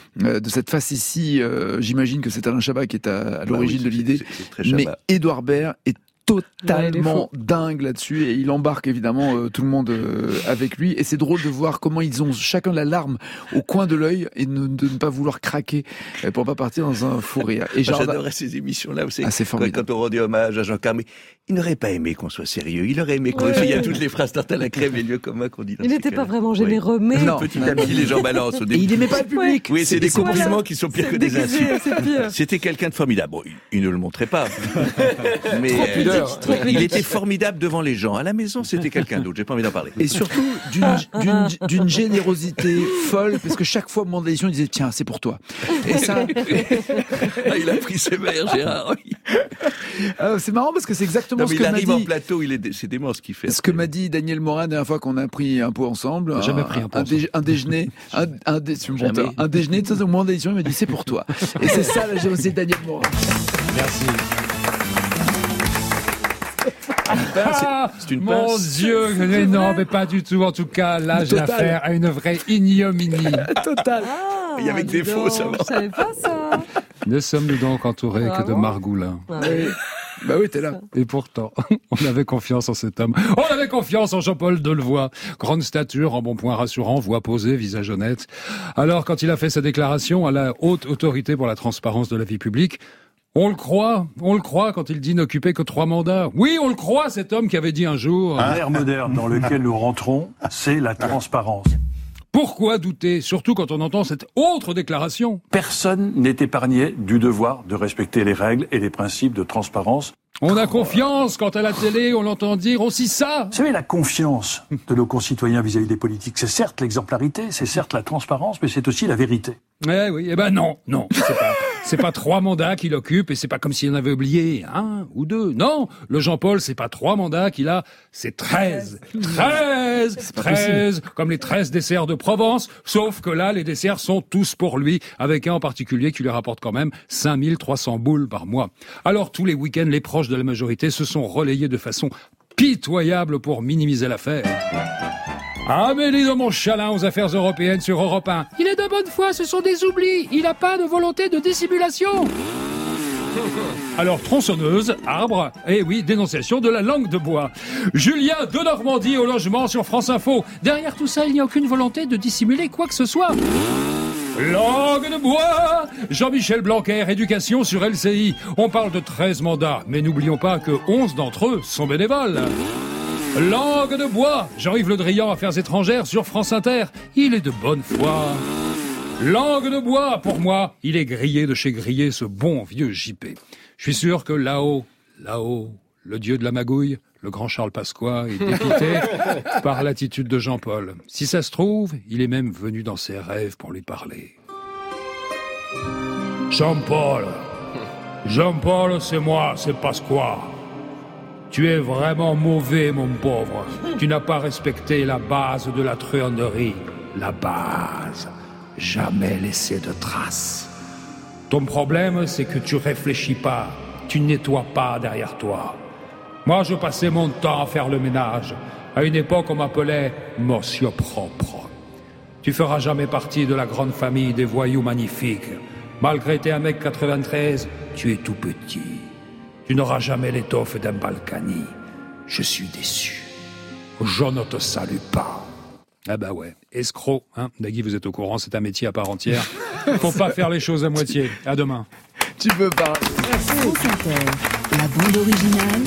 facétie. J'imagine que c'est Alain Chabat qui est à l'origine de l'idée. Mais Édouard Baird est totalement dingue là-dessus et il embarque évidemment tout le monde avec lui et c'est drôle de voir comment ils ont chacun la larme au coin de l'œil et de ne pas vouloir craquer pour pas partir dans un fou rire. Et j'adorais ces émissions-là, vous savez, quand on rendait hommage à Jean-Claude, mais il n'aurait pas aimé qu'on soit sérieux, il aurait aimé il y a toutes les phrases tarte à la crème et lieu commun qu'on dit. Il n'était pas vraiment généreux, mais petit à petit les gens balancent au début. Et il n'aimait pas le public. Oui, c'est des compliments qui sont pires que des insultes. C'était quelqu'un de formidable. Bon, il ne le montrait pas, mais il était formidable devant les gens. À la maison, c'était quelqu'un d'autre. J'ai pas envie d'en parler. Et surtout d'une générosité folle, parce que chaque fois au moment de l'édition, il disait tiens, c'est pour toi. Et ça, il a pris ses verres, Gérard. C'est marrant parce que c'est exactement ce que m'a dit. Il arrive en plateau, c'est dément ce qu'il fait. Ce que m'a dit Daniel Morin la dernière fois qu'on a pris un pot ensemble. Jamais pris un pot ensemble. Un déjeuner, un déjeuner de ça au moment d'édition, il m'a dit c'est pour toi. Et c'est ça la générosité de Daniel Morin. Merci. C'est une Mon pince. Dieu, non, mais pas du tout. En tout cas, là, j'ai affaire à une vraie ignominie. Total. Il y avait que des faux, ça va. Je savais pas ça. Ne sommes-nous donc entourés que de margoulins? Bah oui, t'es là. Et pourtant, on avait confiance en cet homme. On avait confiance en Jean-Paul Delevoye. Grande stature, embonpoint rassurant, voix posée, visage honnête. Alors, quand il a fait sa déclaration à la haute autorité pour la transparence de la vie publique, On le croit quand il dit n'occuper que 3 mandats. Oui, on le croit, cet homme qui avait dit un jour... Un ère moderne dans lequel nous rentrons, c'est la transparence. Pourquoi douter, surtout quand on entend cette autre déclaration ? Personne n'est épargné du devoir de respecter les règles et les principes de transparence. On a confiance quand à la télé, on l'entend dire aussi ça. Vous savez, la confiance de nos concitoyens vis-à-vis des politiques, c'est certes l'exemplarité, c'est certes la transparence, mais c'est aussi la vérité. Oui, non, c'est pas 3 mandats qu'il occupe et c'est pas comme s'il en avait oublié 1 ou 2. Non, le Jean-Paul, c'est pas 3 mandats qu'il a, c'est 13. 13, comme les 13 desserts de Provence, sauf que là, les desserts sont tous pour lui, avec un en particulier qui lui rapporte quand même 5300 boules par mois. Alors tous les week-ends, les proches de la majorité se sont relayés de façon pitoyable pour minimiser l'affaire. Amélie de Montchalin aux affaires européennes sur Europe 1. Il est de bonne foi, ce sont des oublis. Il n'a pas de volonté de dissimulation. Alors, tronçonneuse, arbre, et oui, dénonciation de la langue de bois. Julien de Normandie au logement sur France Info. Derrière tout ça, il n'y a aucune volonté de dissimuler quoi que ce soit. Langue de bois. Jean-Michel Blanquer, éducation sur LCI. On parle de 13 mandats, mais n'oublions pas que 11 d'entre eux sont bénévoles. Langue de bois. Jean-Yves Le Drian, affaires étrangères sur France Inter. Il est de bonne foi. Langue de bois, pour moi, il est grillé de chez grillé, ce bon vieux JP. Je suis sûr que là-haut, le dieu de la magouille, le grand Charles Pasqua, est dépité par l'attitude de Jean-Paul. Si ça se trouve, il est même venu dans ses rêves pour lui parler. Jean-Paul, c'est moi, c'est Pasqua. Tu es vraiment mauvais, mon pauvre. Tu n'as pas respecté la base de la truanderie. La base. Jamais laissé de traces. Ton problème, c'est que tu réfléchis pas. Tu nettoies pas derrière toi. Moi, je passais mon temps à faire le ménage. À une époque, on m'appelait Monsieur Propre. Tu feras jamais partie de la grande famille des voyous magnifiques. Malgré tes 1m93, tu es tout petit. Tu n'auras jamais l'étoffe d'un Balkany. Je suis déçu. Je ne te salue pas. Ah bah ouais, escroc, hein. Nagui, vous êtes au courant, c'est un métier à part entière. Faut pas faire les choses à moitié. À demain. Tu peux pas. France Inter, la bande originale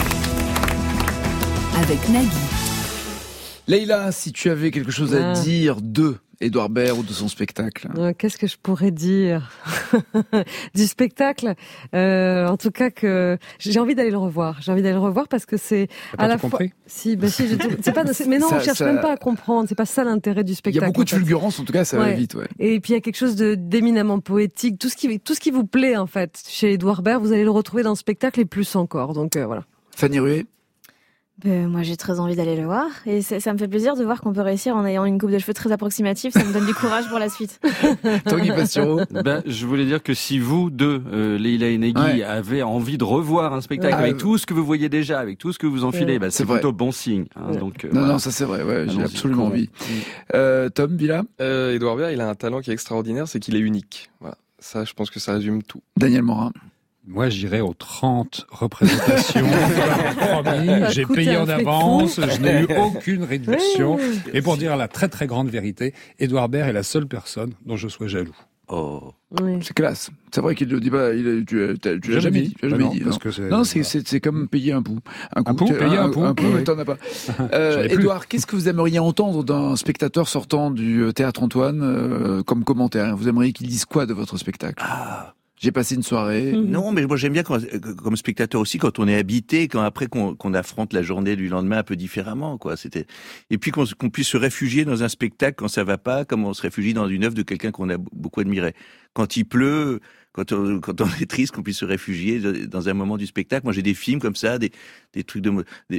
avec Nagui. Leïla, si tu avais quelque chose à dire de Édouard Baird ou de son spectacle. Qu'est-ce que je pourrais dire du spectacle? En tout cas, que j'ai envie d'aller le revoir. J'ai envie d'aller le revoir parce que c'est à la fois. Compris si, j'ai tout. C'est pas. Mais non, on cherche même pas à comprendre. C'est pas ça l'intérêt du spectacle. Il y a beaucoup de fulgurance, en tout cas, ça va vite. Ouais. Et puis il y a quelque chose d'éminemment poétique. Tout ce qui vous plaît en fait chez Édouard Baird, vous allez le retrouver dans le spectacle et plus encore. Donc voilà. Fanny Rué. Moi, j'ai très envie d'aller le voir. Et ça me fait plaisir de voir qu'on peut réussir en ayant une coupe de cheveux très approximative. Ça me donne du courage pour la suite. Tanguy Pastureau. Je voulais dire que si vous deux, Leïla et Nagui, avez envie de revoir un spectacle avec tout ce que vous voyez déjà, avec tout ce que vous enfilez, c'est plutôt bon signe. Hein, donc, non, ça c'est vrai. Ouais, j'ai absolument envie. Tom Villa. Édouard Baird, il a un talent qui est extraordinaire, c'est qu'il est unique. Voilà. Ça, je pense que ça résume tout. Daniel Morin. Moi, j'irai aux 30 représentations. J'ai payé en avance, je n'ai eu aucune réduction. Et pour dire la très très grande vérité, Édouard Baird est la seule personne dont je sois jaloux. Oh, c'est classe. C'est vrai qu'il le dit pas. Tu l'as jamais dit. Tu l'as jamais dit. Non, c'est comme payer un pouls. Payer un pouls. T'en as pas. Édouard, qu'est-ce que vous aimeriez entendre d'un spectateur sortant du théâtre Antoine comme commentaire? Vous aimeriez qu'il dise quoi de votre spectacle? J'ai passé une soirée. Non, mais moi j'aime bien comme spectateur aussi quand on est habité, après qu'on affronte la journée du lendemain un peu différemment, quoi. Et puis qu'on puisse se réfugier dans un spectacle quand ça va pas, comme on se réfugie dans une œuvre de quelqu'un qu'on a beaucoup admiré. Quand il pleut, quand on est triste, qu'on puisse se réfugier dans un moment du spectacle. Moi j'ai des films comme ça, des trucs dans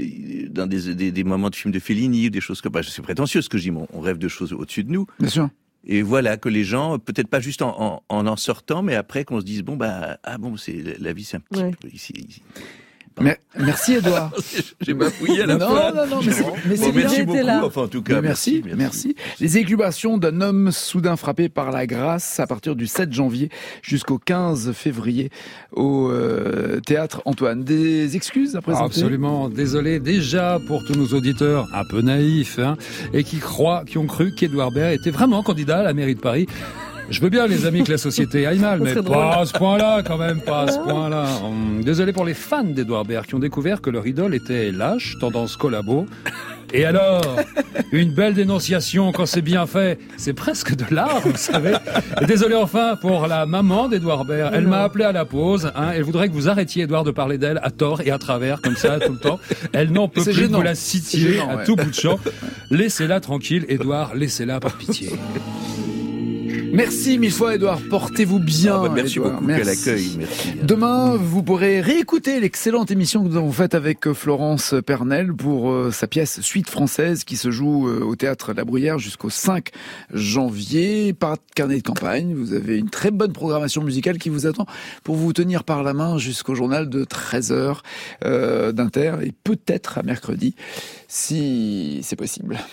des moments de films de Fellini, des choses comme ça. C'est prétentieux ce que je dis, on rêve de choses au-dessus de nous. Bien sûr. Et voilà, que les gens, peut-être pas juste en sortant, mais après qu'on se dise, c'est la vie, c'est un petit peu ici. Mais, merci Édouard. J'ai bafouillé à la fin. Non, mais c'est merci beaucoup, là. Enfin, en tout cas. Merci. Les élucubrations d'un homme soudain frappé par la grâce à partir du 7 janvier jusqu'au 15 février au théâtre Antoine. Des excuses à présenter? Absolument. Désolé déjà pour tous nos auditeurs un peu naïfs, et qui ont cru qu'Édouard Baird était vraiment candidat à la mairie de Paris. Je veux bien, les amis, que la société aille mal, mais pas à ce point-là, quand même, pas à ce point-là. Désolé pour les fans d'Edouard Baird qui ont découvert que leur idole était lâche, tendance collabo. Et alors, une belle dénonciation quand c'est bien fait, c'est presque de l'art, vous savez. Et désolé enfin pour la maman d'Edouard Baird. Elle m'a appelé à la pause. Elle voudrait que vous arrêtiez, Edouard, de parler d'elle à tort et à travers, comme ça, tout le temps. Elle n'en peut plus que vous la citiez à tout bout de champ. Laissez-la tranquille, Edouard, laissez-la par pitié. Merci mille fois, Edouard. Portez-vous bien. Merci Edouard. beaucoup. Quel accueil. Merci. Demain, vous pourrez réécouter l'excellente émission que nous avons faite avec Florence Pernel pour sa pièce Suite française qui se joue au Théâtre La Bruyère jusqu'au 5 janvier. Pas de carnet de campagne. Vous avez une très bonne programmation musicale qui vous attend pour vous tenir par la main jusqu'au journal de 13h d'Inter et peut-être à mercredi si c'est possible.